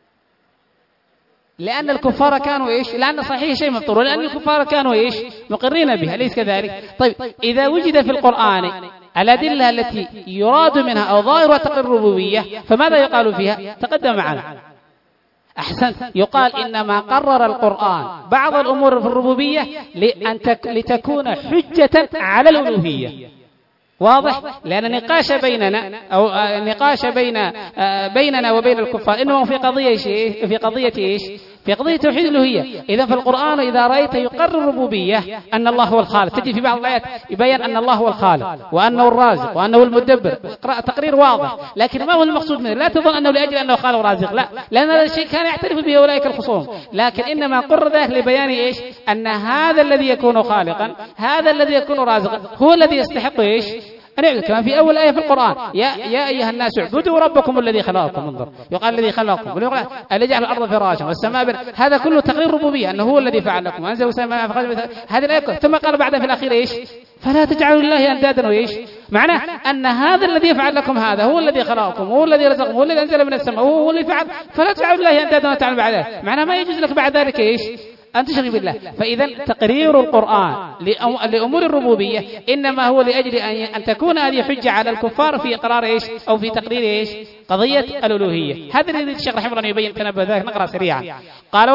لأن الكفار كانوا إيش؟ لأن صحيح شيء مفطور، لأن الكفار كانوا إيش؟ مقرين بها، أليس كذلك؟ طيب إذا وجد في القرآن الأدلة التي يراد منها أو ظاهرها تقرير الربوبية فماذا يقال فيها؟ تقدم معنا. أحسنت. يقال إنما قرر القرآن بعض الأمور في الربوبية لتكون حجة على الألوهية. واضح؟ لأن نقاش بيننا أو نقاش بيننا وبين الكفار إنه في قضية إيش؟ في قضية توحيد الألوهية. إذا في القرآن إذا رأيت يقرر الربوبية أن الله هو الخالق، تجي في بعض الآيات يبين أن الله هو الخالق وأنه الرازق وأنه المدبر، تقرير واضح. لكن ما هو المقصود منه؟ لا تظن أنه لأجل أنه خالق ورازق، لا، لأن هذا الشيء كان يعترف به أولئك الخصوم، لكن إنما قرر ذلك لبيان إيش؟ أن هذا الذي يكون خالقا، هذا الذي يكون رازقا، هو الذي يستحق إيش؟ أن يعبد. كما في أول آية في القرآن يا أيها الناس اعبدوا ربكم الذي خلقكم. انظر، يقال الذي خلقكم، ويقال الذي جعل الأرض فراشا والسماء بناء. هذا كله تقرير ربوبية أنه هو الذي فعل لكم وأنزل السماء هذه الآية. ثم قال بعدها في الأخير إيش؟ فلا تجعلوا لله أندادا. وإيش معناه؟ أن هذا الذي يفعل لكم هذا هو الذي خلقكم، هو الذي رزقكم، هو الذي أنزل من السماء، هو الذي فعل. فلا تجعلوا لله أندادا وتعملوا بعد ذلك. معناه ما يجوز لك بعد ذلك إيش؟ أن تشرك بالله. فإذا تقرير القرآن لأمور الربوبية إنما هو لأجل أن تكون هذه حجة على الكفار في إقرار إيش؟ أو في تقرير إيش؟ قضية الألوهية. هذا الذي الشيخ رحمه الله يبين تنبه ذلك. نقرأ سريعا. قال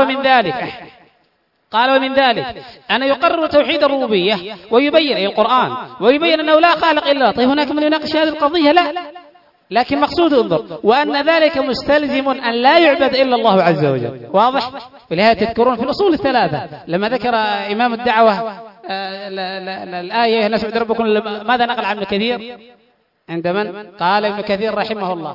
ومن ذلك أن يقرر توحيد الربوبية ويبين القرآن ويبين أنه لا خالق إلا الله. طيب هناك من يناقش هذه القضية؟ لا، لكن مقصود انظر وأن ذلك مستلزم أن لا يعبد إلا الله عز وجل. واضح؟ ولهذا تذكرون في الأصول الثلاثة لما ذكر إمام الدعوة الآية نسعد ربكم ماذا نقل عن ابن كثير؟ عند من؟ قال ابن كثير رحمه الله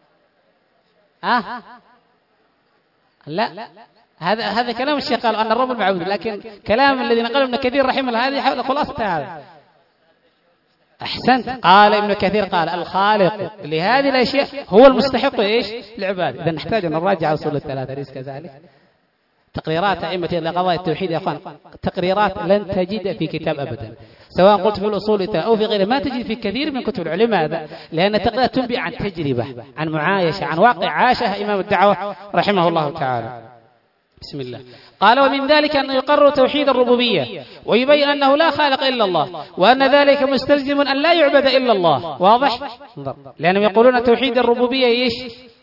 لا، هذا كلام الشيخ قال أن الرب المعبود، لكن كلام الذي نقله ابن كثير رحمه الله هذه خلاصة هذا. أحسنت. قال ابن كثير قال الخالق لهذه الأشياء هو المستحق إيش؟ العبادة. إذا نحتاج أن نراجع أصول الثلاثة، أليس كذلك؟ تقريرات أئمة لقضايا التوحيد يا أخوان تقريرات لن تجد في كتاب أبدا، سواء قلت في الأصول أو في غيره، ما تجد في كثير من كتب العلماء هذا، لأن التقريرات تنبئ عن تجربة، عن معايشة، عن واقع عاشها إمام الدعوة رحمه الله تعالى. بسم الله. قال ومن ذلك أن يقرر توحيد الربوبية ويبين أنه لا خالق إلا الله وأن ذلك مستلزم أن لا يعبد إلا الله. واضح؟ لأنهم يقولون توحيد الربوبية إيش؟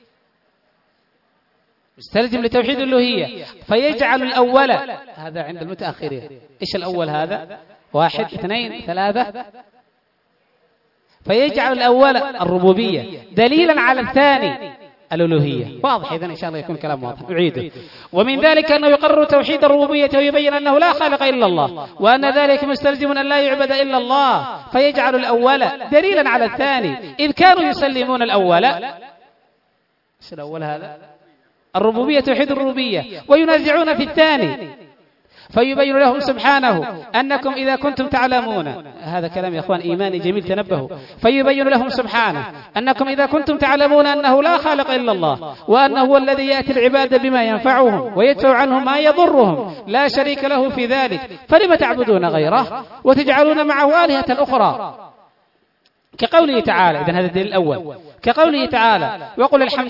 مستلزم لتوحيد الألوهية، فيجعل الأول هذا عند المتأخرين. إيش الأول هذا؟ 1 2 3 فيجعل الأول الربوبية دليلا على الثاني الألوهية. واضح؟ إذن إن شاء الله يكون كلام واضح. أعيده. ومن ذلك أنه يقرر توحيد الربوبية ويبين أنه لا خالق إلا الله وأن ذلك مستلزم أن لا يعبد إلا الله، فيجعل الأول دليلا على الثاني، إذ كانوا يسلمون الأول. إيش الأول هذا؟ الربوبية، توحيد الربوبية، وينازعون في الثاني، فيبين لهم سبحانه أنكم إذا كنتم تعلمون، هذا كلام يا أخوان إيماني جميل تنبهوا، فيبين لهم سبحانه أنكم إذا كنتم تعلمون أنه لا خالق إلا الله وأنه هو الذي يأتي العباد بما ينفعهم ويدفع عنهم ما يضرهم لا شريك له في ذلك، فلم تعبدون غيره وتجعلون معه آلهة أخرى. كقوله تعالى، إذن هذا الدليل الأول، كقوله تعالى وقل الحمد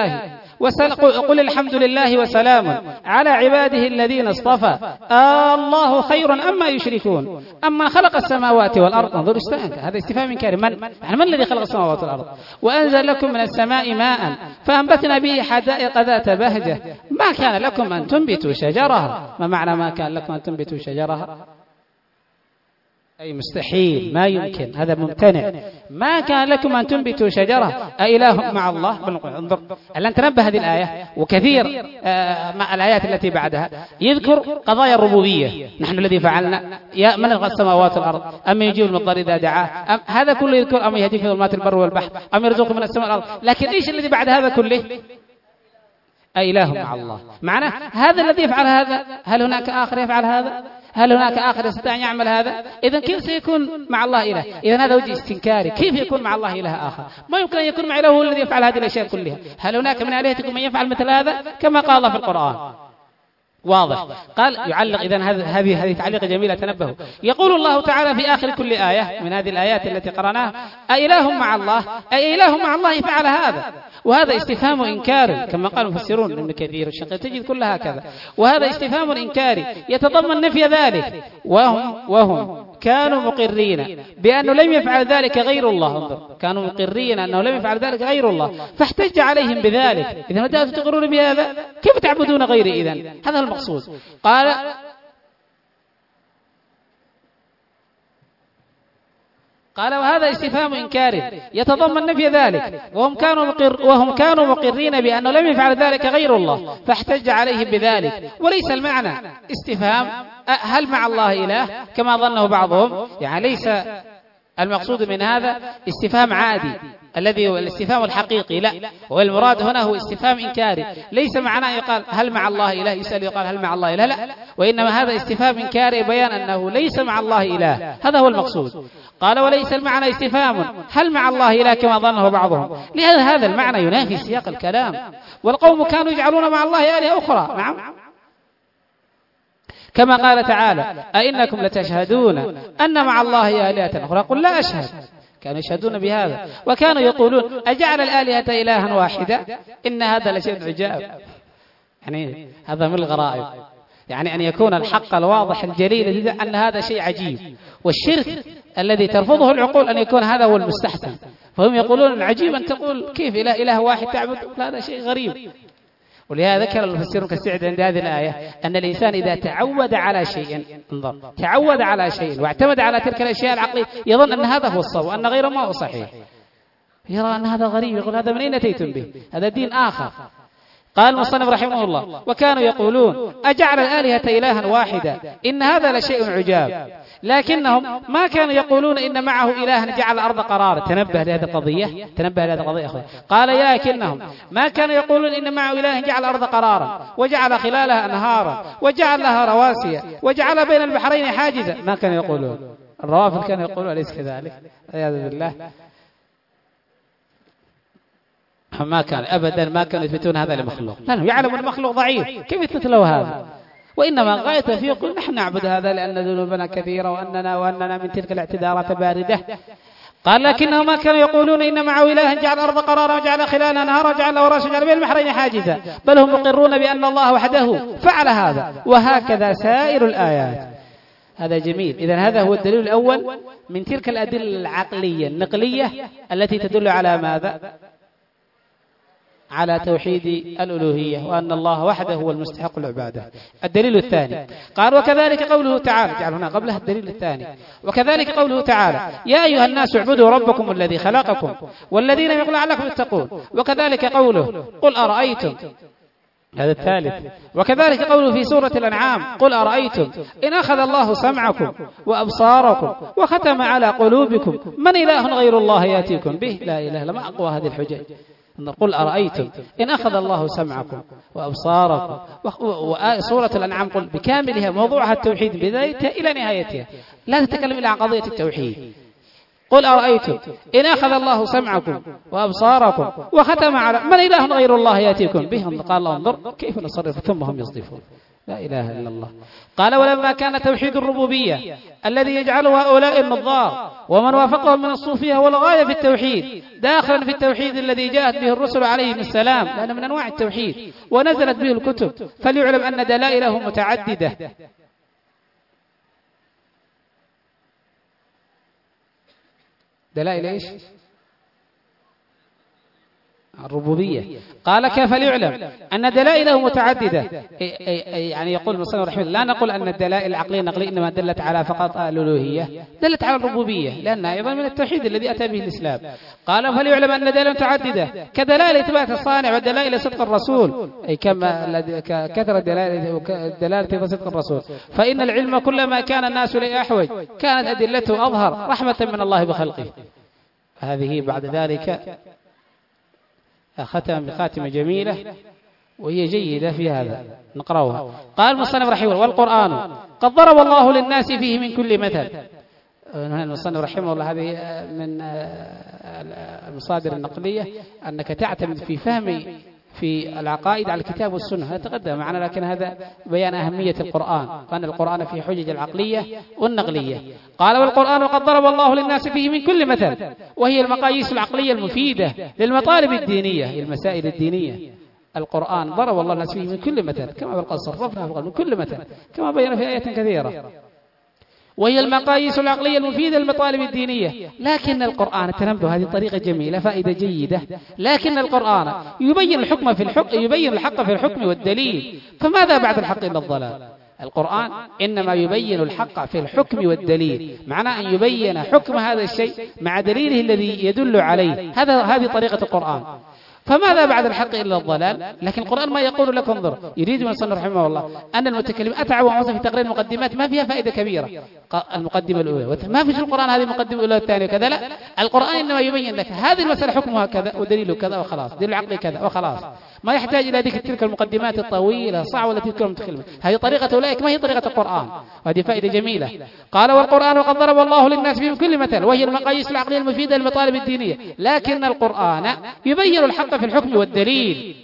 لله وسلام على عباده الذين اصطفى الله خير أما يشركون أما خلق السماوات والأرض. انظروا هذا استفهام إنكاري. من الذي خلق السماوات والأرض؟ وأنزل لكم من السماء ماء فأنبتنا به حدائق ذات بهجة ما كان لكم أن تنبتوا شجرها. ما معنى ما كان لكم أن تنبتوا شجرها؟ أي مستحيل، ما يمكن، هذا ممتنع. ما كان لكم أن تنبتوا شجرة أإله مع الله. انظر الآن تنبه هذه الآية وكثير مع الآيات التي بعدها يذكر قضايا الربوبية. نحن الذي فعلنا، يا من خلق السماوات والأرض، أم يجيب المضطر إذا دعاه، هذا كله يذكر، أم يهدي في ظلمات البر والبحر، أم يرزق من السماء والأرض. لكن إيش الذي بعد هذا كله؟ أإله مع الله. معناه هذا الذي يفعل هذا، هل هناك آخر يفعل هذا؟ هل هناك آخر يستطيع أن يعمل هذا؟ إذن كيف سيكون مع الله إله؟ إذن هذا وجه استنكاري. كيف يكون مع الله إله آخر؟ ما يمكن أن يكون مع إله هو الذي يفعل هذه الأشياء كلها. هل هناك من آلهتكم من يفعل مثل هذا؟ كما قال الله في القرآن. واضح. قال يعلق. إذن هذه تعليق جميلة، تنبهوا. يقول الله تعالى في آخر كل آية من هذه الآيات التي قرأناها: أإله مع الله، أي إله مع الله فعل هذا. وهذا استفهام إنكار كما قال المفسرون ابن كثير والشنقيطي، تجد كلها هكذا. وهذا استفهام إنكاري يتضمن نفي ذلك، وهم كانوا مقرين بأنه لم يفعل ذلك غير الله. انظر، كانوا مقرين أنه لم يفعل ذلك غير الله، فاحتج عليهم بذلك. إذا متى تقرون بهذا؟ كيف تعبدون غيري؟ إذن هذا المقصود. قال وهذا استفهام إنكار يتضمن نفي ذلك، وهم كانوا مقرين بأنه لم يفعل ذلك غير الله، فاحتج عليهم بذلك. وليس المعنى استفهام هل مع الله إله كما ظنه بعضهم، يعني ليس المقصود من هذا استفهام عادي الذي هو الاستفهام الحقيقي، لا، والمراد هنا هو استفهام إنكاري. ليس معناه يقال هل مع الله إله، يسأل يقال هل مع الله إله، لا، وإنما هذا استفهام إنكاري بيان أنه ليس مع الله إله، هذا هو المقصود. قال وليس المعنى استفهام هل مع الله إله كما ظنه بعضهم، لأن هذا المعنى ينافي سياق الكلام. والقوم كانوا يجعلون مع الله آلهة أخرى. نعم، كما قال تعالى: أئنكم لتشهدون أن مع الله آلهة أخرى، قل لا أشهد. كانوا يشهدون بهذا، وكانوا يقولون أجعل الآلهة إلها واحدة إن هذا لشيء عجاب. يعني هذا من الغرائب، يعني أن يكون الحق الواضح الجليل أن هذا شيء عجيب، والشرك الذي ترفضه العقول أن يكون هذا هو المستحسن. فهم يقولون عجيب أن تقول كيف إله واحد تعبد، هذا شيء غريب. ولهذا ذكر المفسرون كالسعد عند هذه الآية أن الإنسان إذا تعود على شيء، انظر، تعود على شيء واعتمد على تلك الأشياء العقلية، يظن أن هذا هو الصواب وأن غيره ما هو صحيح، يرى أن هذا غريب، يقول هذا من أين أتيتم به، هذا دين آخر. قال المصنف رحمه الله: وكانوا يقولون أجعل الآلهة إلها واحدا إن هذا لشيء عجاب، لكنهم ما كانوا يقولون إن معه إلها جعل الأرض قرارا. تنبه لهذه القضية، تنبه لهذه القضية أخوة. قال لكنهم ما كانوا يقولون إن معه إلها جعل الأرض قرارا وجعل خلالها أنهارا وجعل لها رواسي وجعل بين البحرين حاجزا. ما كانوا يقولون، الروافض كانوا يقولون أليس كذلك؟ والعياذ بالله. ما كان أبدا، ما كانوا يثبتون هذا لمخلوق، لأنهم يعلمون المخلوق ضعيف، كيف يثبتوا هذا؟ وإنما غاية فيه يقول نحن نعبد هذا لأن ذنوبنا كثيرة وأننا من تلك الاعتذارات باردة. قال لكنهم ما كانوا يقولون إن معه إلها جعل الأرض قرارا وجعل خلالها نهارا وجعل له راسا وجعل بين البحرين حاجزا، بل هم مقرون بأن الله وحده فعل هذا، وهكذا سائر الآيات. هذا جميل. إذن هذا هو الدليل الأول من تلك الأدلة العقلية النقلية التي تدل على ماذا؟ على توحيد الألوهية، وأن الله وحده هو المستحق العبادة. الدليل الثاني قال: وكذلك قوله تعالى، جعل هنا قبلها الدليل الثاني، وكذلك قوله تعالى: يا أيها الناس اعبدوا ربكم الذي خلقكم والذين من قبلكم لعلكم تتقون. وكذلك قوله: قل أرأيتم، هذا الثالث. وكذلك قوله في سورة الأنعام: قل أرأيتم إن أخذ الله سمعكم وأبصاركم وختم على قلوبكم من إله غير الله يأتيكم به. لا إله إلا ما أقوى هذه الحجج. قل أرأيتم إن أخذ الله سمعكم وأبصاركم. وسورة الأنعام قل بكاملها موضوعها التوحيد بدايتها إلى نهايتها، لا تتكلم إلا عن قضية التوحيد. قل أرأيتم إن أخذ الله سمعكم وأبصاركم وختم على من إله غير الله يأتيكم به. قال الله: انظر كيف نصرف ثم هم يصدفون. لا إله إلا الله. قال: ولما كان توحيد الربوبية الذي يجعله هؤلاء النظار ومن وافقهم من الصوفية هو الغاية في التوحيد، داخلا في التوحيد الذي جاءت به الرسل عليهم السلام، لأنه من أنواع التوحيد ونزلت به الكتب، فليعلم أن دلائله متعددة. دلائل إيش؟ الربوبية. قال كيف ليعلم أن دلائله متعددة، يعني يقول المصنف رحمه الله لا نقول أن الدلائل العقلية النقلية إنما دلت على فقط الألوهية، دلت على الربوبية لأنها أيضا من التوحيد الذي أتى به الإسلام. قال فليعلم أن دلائل متعددة كدلائل إثبات الصانع ودلائل صدق الرسول، أي كما كثرة دلائل صدق الرسول، فإن العلم كلما كان الناس إليه أحوج كانت أدلته أظهر رحمة من الله بخلقه. هذه بعد ذلك ختم بخاتمة جميلة وهي جيدة في هذا، نقرأها. قال المصنف رحمه الله والقرآن قد ضرب الله للناس فيه من كل مثل. المصنف رحمه الله هذه من المصادر النقلية أنك تعتمد في فهم في العقائد على الكتاب والسنة، هذا تقدم معنا، لكن هذا بيان أهمية القرآن، وأن القرآن فيه حجج العقلية والنقلية. قال والقرآن قد ضرب الله للناس فيه من كل مثل، وهي المقاييس العقلية المفيدة للمطالب الدينية، المسائل الدينية. القرآن ضرب الله الناس فيه من كل مثل كما قد صرفنا من كل مثل كما بين في آيات كثيرة، وهي المقاييس العقلية المفيدة للمطالب الدينية. لكن القرآن، تنبه هذه طريقة جميلة فائدة جيدة، لكن القرآن يبين الحكم في الحكم، يبين الحق في الحكم والدليل، فماذا بعد الحق إلا الضلال؟ القرآن إنما يبين الحق في الحكم والدليل، معناه أن يبين حكم هذا الشيء مع دليله الذي يدل عليه، هذه طريقة القرآن. فماذا بعد الحق إلا الضلال؟ لكن القرآن ما يقول لك انظر، يريد من المصنف رحمه الله أن المتكلم أتعب وعنصر في تقرير المقدمات ما فيها فائدة كبيرة. المقدمة الأولى ما في القرآن هذه المقدمة الأولى والثانية وكذا، لا، القرآن إنما يبين لك هذه المسألة حكمها كذا ودليله كذا وخلاص، دليل العقل كذا وخلاص، ما يحتاج إلى ذكر تلك المقدمات الطويلة الصعبة التي تذكر المتكلم. هذه طريقة أولئك ما هي طريقة القرآن، وهذه فائدة جميلة. قال والقرآن وقد ضرب الله للناس في كل مثل، وهي المقاييس العقلية المفيدة للمطالب الدينية. لكن القرآن يبين الحق في الحكم والدليل،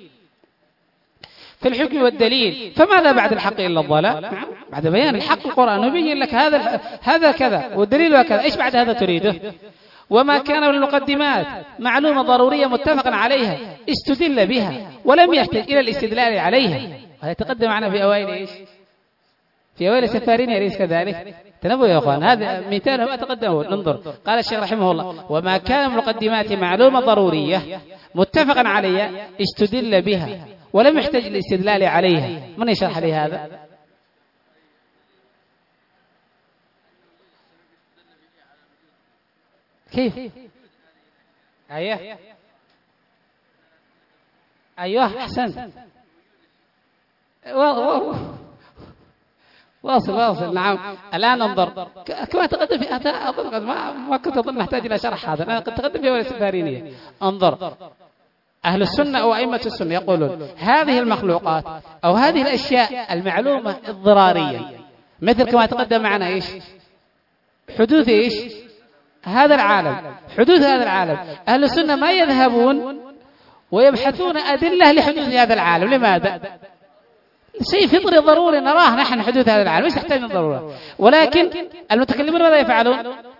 في الحكم والدليل، فماذا بعد الحق إلا الضلال؟ بعد بيان الحق القرآن يبين لك هذا كذا والدليل وكذا، إيش بعد هذا تريده؟ وما كان من المقدمات معلومة ضرورية متفقا عليها استدل بها ولم يحتاج إلى الاستدلال عليها. هذا تقدم معنا في أوائل إيش؟ في أوائل السفارين يا ريس كذلك. تنبهوا يا أخوان، هذا مثال ما تقدمه. ننظر قال الشيخ رحمه الله وما كان من المقدمات معلومة ضرورية متفقا عليها استدل بها ولم يحتاج الاستدلال عليها. من يشرح لي هذا؟ كيف؟ أيوه أحسنت، واصل نعم. الآن انظر كما تقدم في ما كنت أظن نحتاج إلى شرح هذا، أنا قد تقدم في أول السفارينية. انظر أهل السنة أو أئمة السنة يقولون هذه المخلوقات أو هذه الأشياء المعلومة اضطراريا، مثل كما تقدم معنا إيش؟ حدوث إيش؟ هذا العالم، حدوث هذا العالم. أهل السنة ما يذهبون ويبحثون أدلة لحدوث هذا العالم. لماذا؟ شيء فطري ضروري نراه نحن حدوث هذا العالم، ليس يحتاج الضرورة. ولكن المتكلمون ماذا يفعلون؟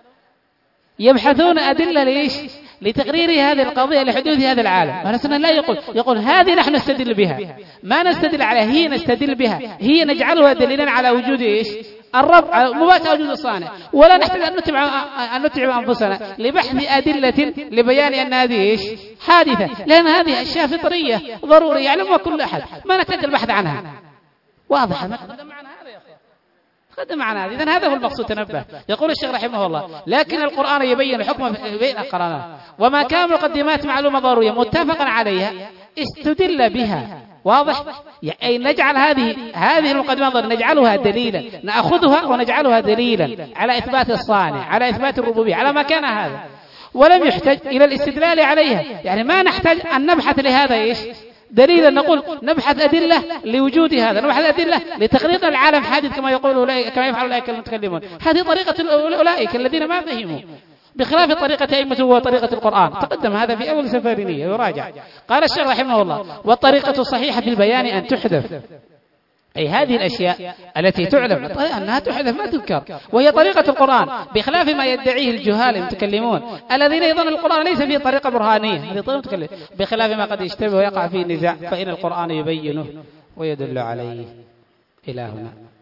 يبحثون أدلة ليش؟ لتقرير هذه القضية لحدوث هذا العالم. أهل السنة لا يقول هذه نحن نستدل بها، ما نستدل عليها، هي نستدل بها، هي نجعلها دليلا على وجود إيش؟ الرب، مباشرة وجود الصانع، ولا نحتاج أن نتعب أنفسنا لبحث أدلة لبيان أن هذه إيش؟ حادثة، لأن هذه أشياء فطرية ضرورية يعلمها كل أحد، ما نحتاج البحث عنها. واضح؟ ما تقدم معنا هذا يا أخي، تقدم معنا هذا. إذن هذا هو المقصود. تنبه يقول الشيخ رحمه الله لكن القرآن يبين الحكم بين قرانه، وما كان مقدمات معلومة ضرورية متفقا عليها استدل بها. واضح؟ أي نجعل هذه المقدمات نجعلها دليلا، نأخذها ونجعلها دليلا على إثبات الصانع، على إثبات الربوبية، على ما كان هذا، ولم يحتاج إلى الاستدلال عليها. يعني ما نحتاج أن نبحث لهذا إيش؟ دليلا، نقول نبحث أدلة لوجود هذا، نبحث أدلة لتقرير العالم حادث كما يفعل أولئك المتكلمون. هذه طريقة أولئك الذين ما فهموا، بخلاف طريقة أئمته وطريقة القرآن. تقدم هذا في أول سفارينية يراجع. قال الشيخ رحمه الله والطريقة الصحيحة في البيان أن تحذف، أي هذه الأشياء التي تعلم أنها تحذف ما تذكر، وهي طريقة القرآن، بخلاف ما يدعيه الجهال المتكلمون الذين يظن القرآن ليس فيه طريقة برهانية، هذه طريقة متكلم، بخلاف ما قد يشتبه ويقع فيه النزاع، فإن القرآن يبينه ويدل عليه. إلى هنا.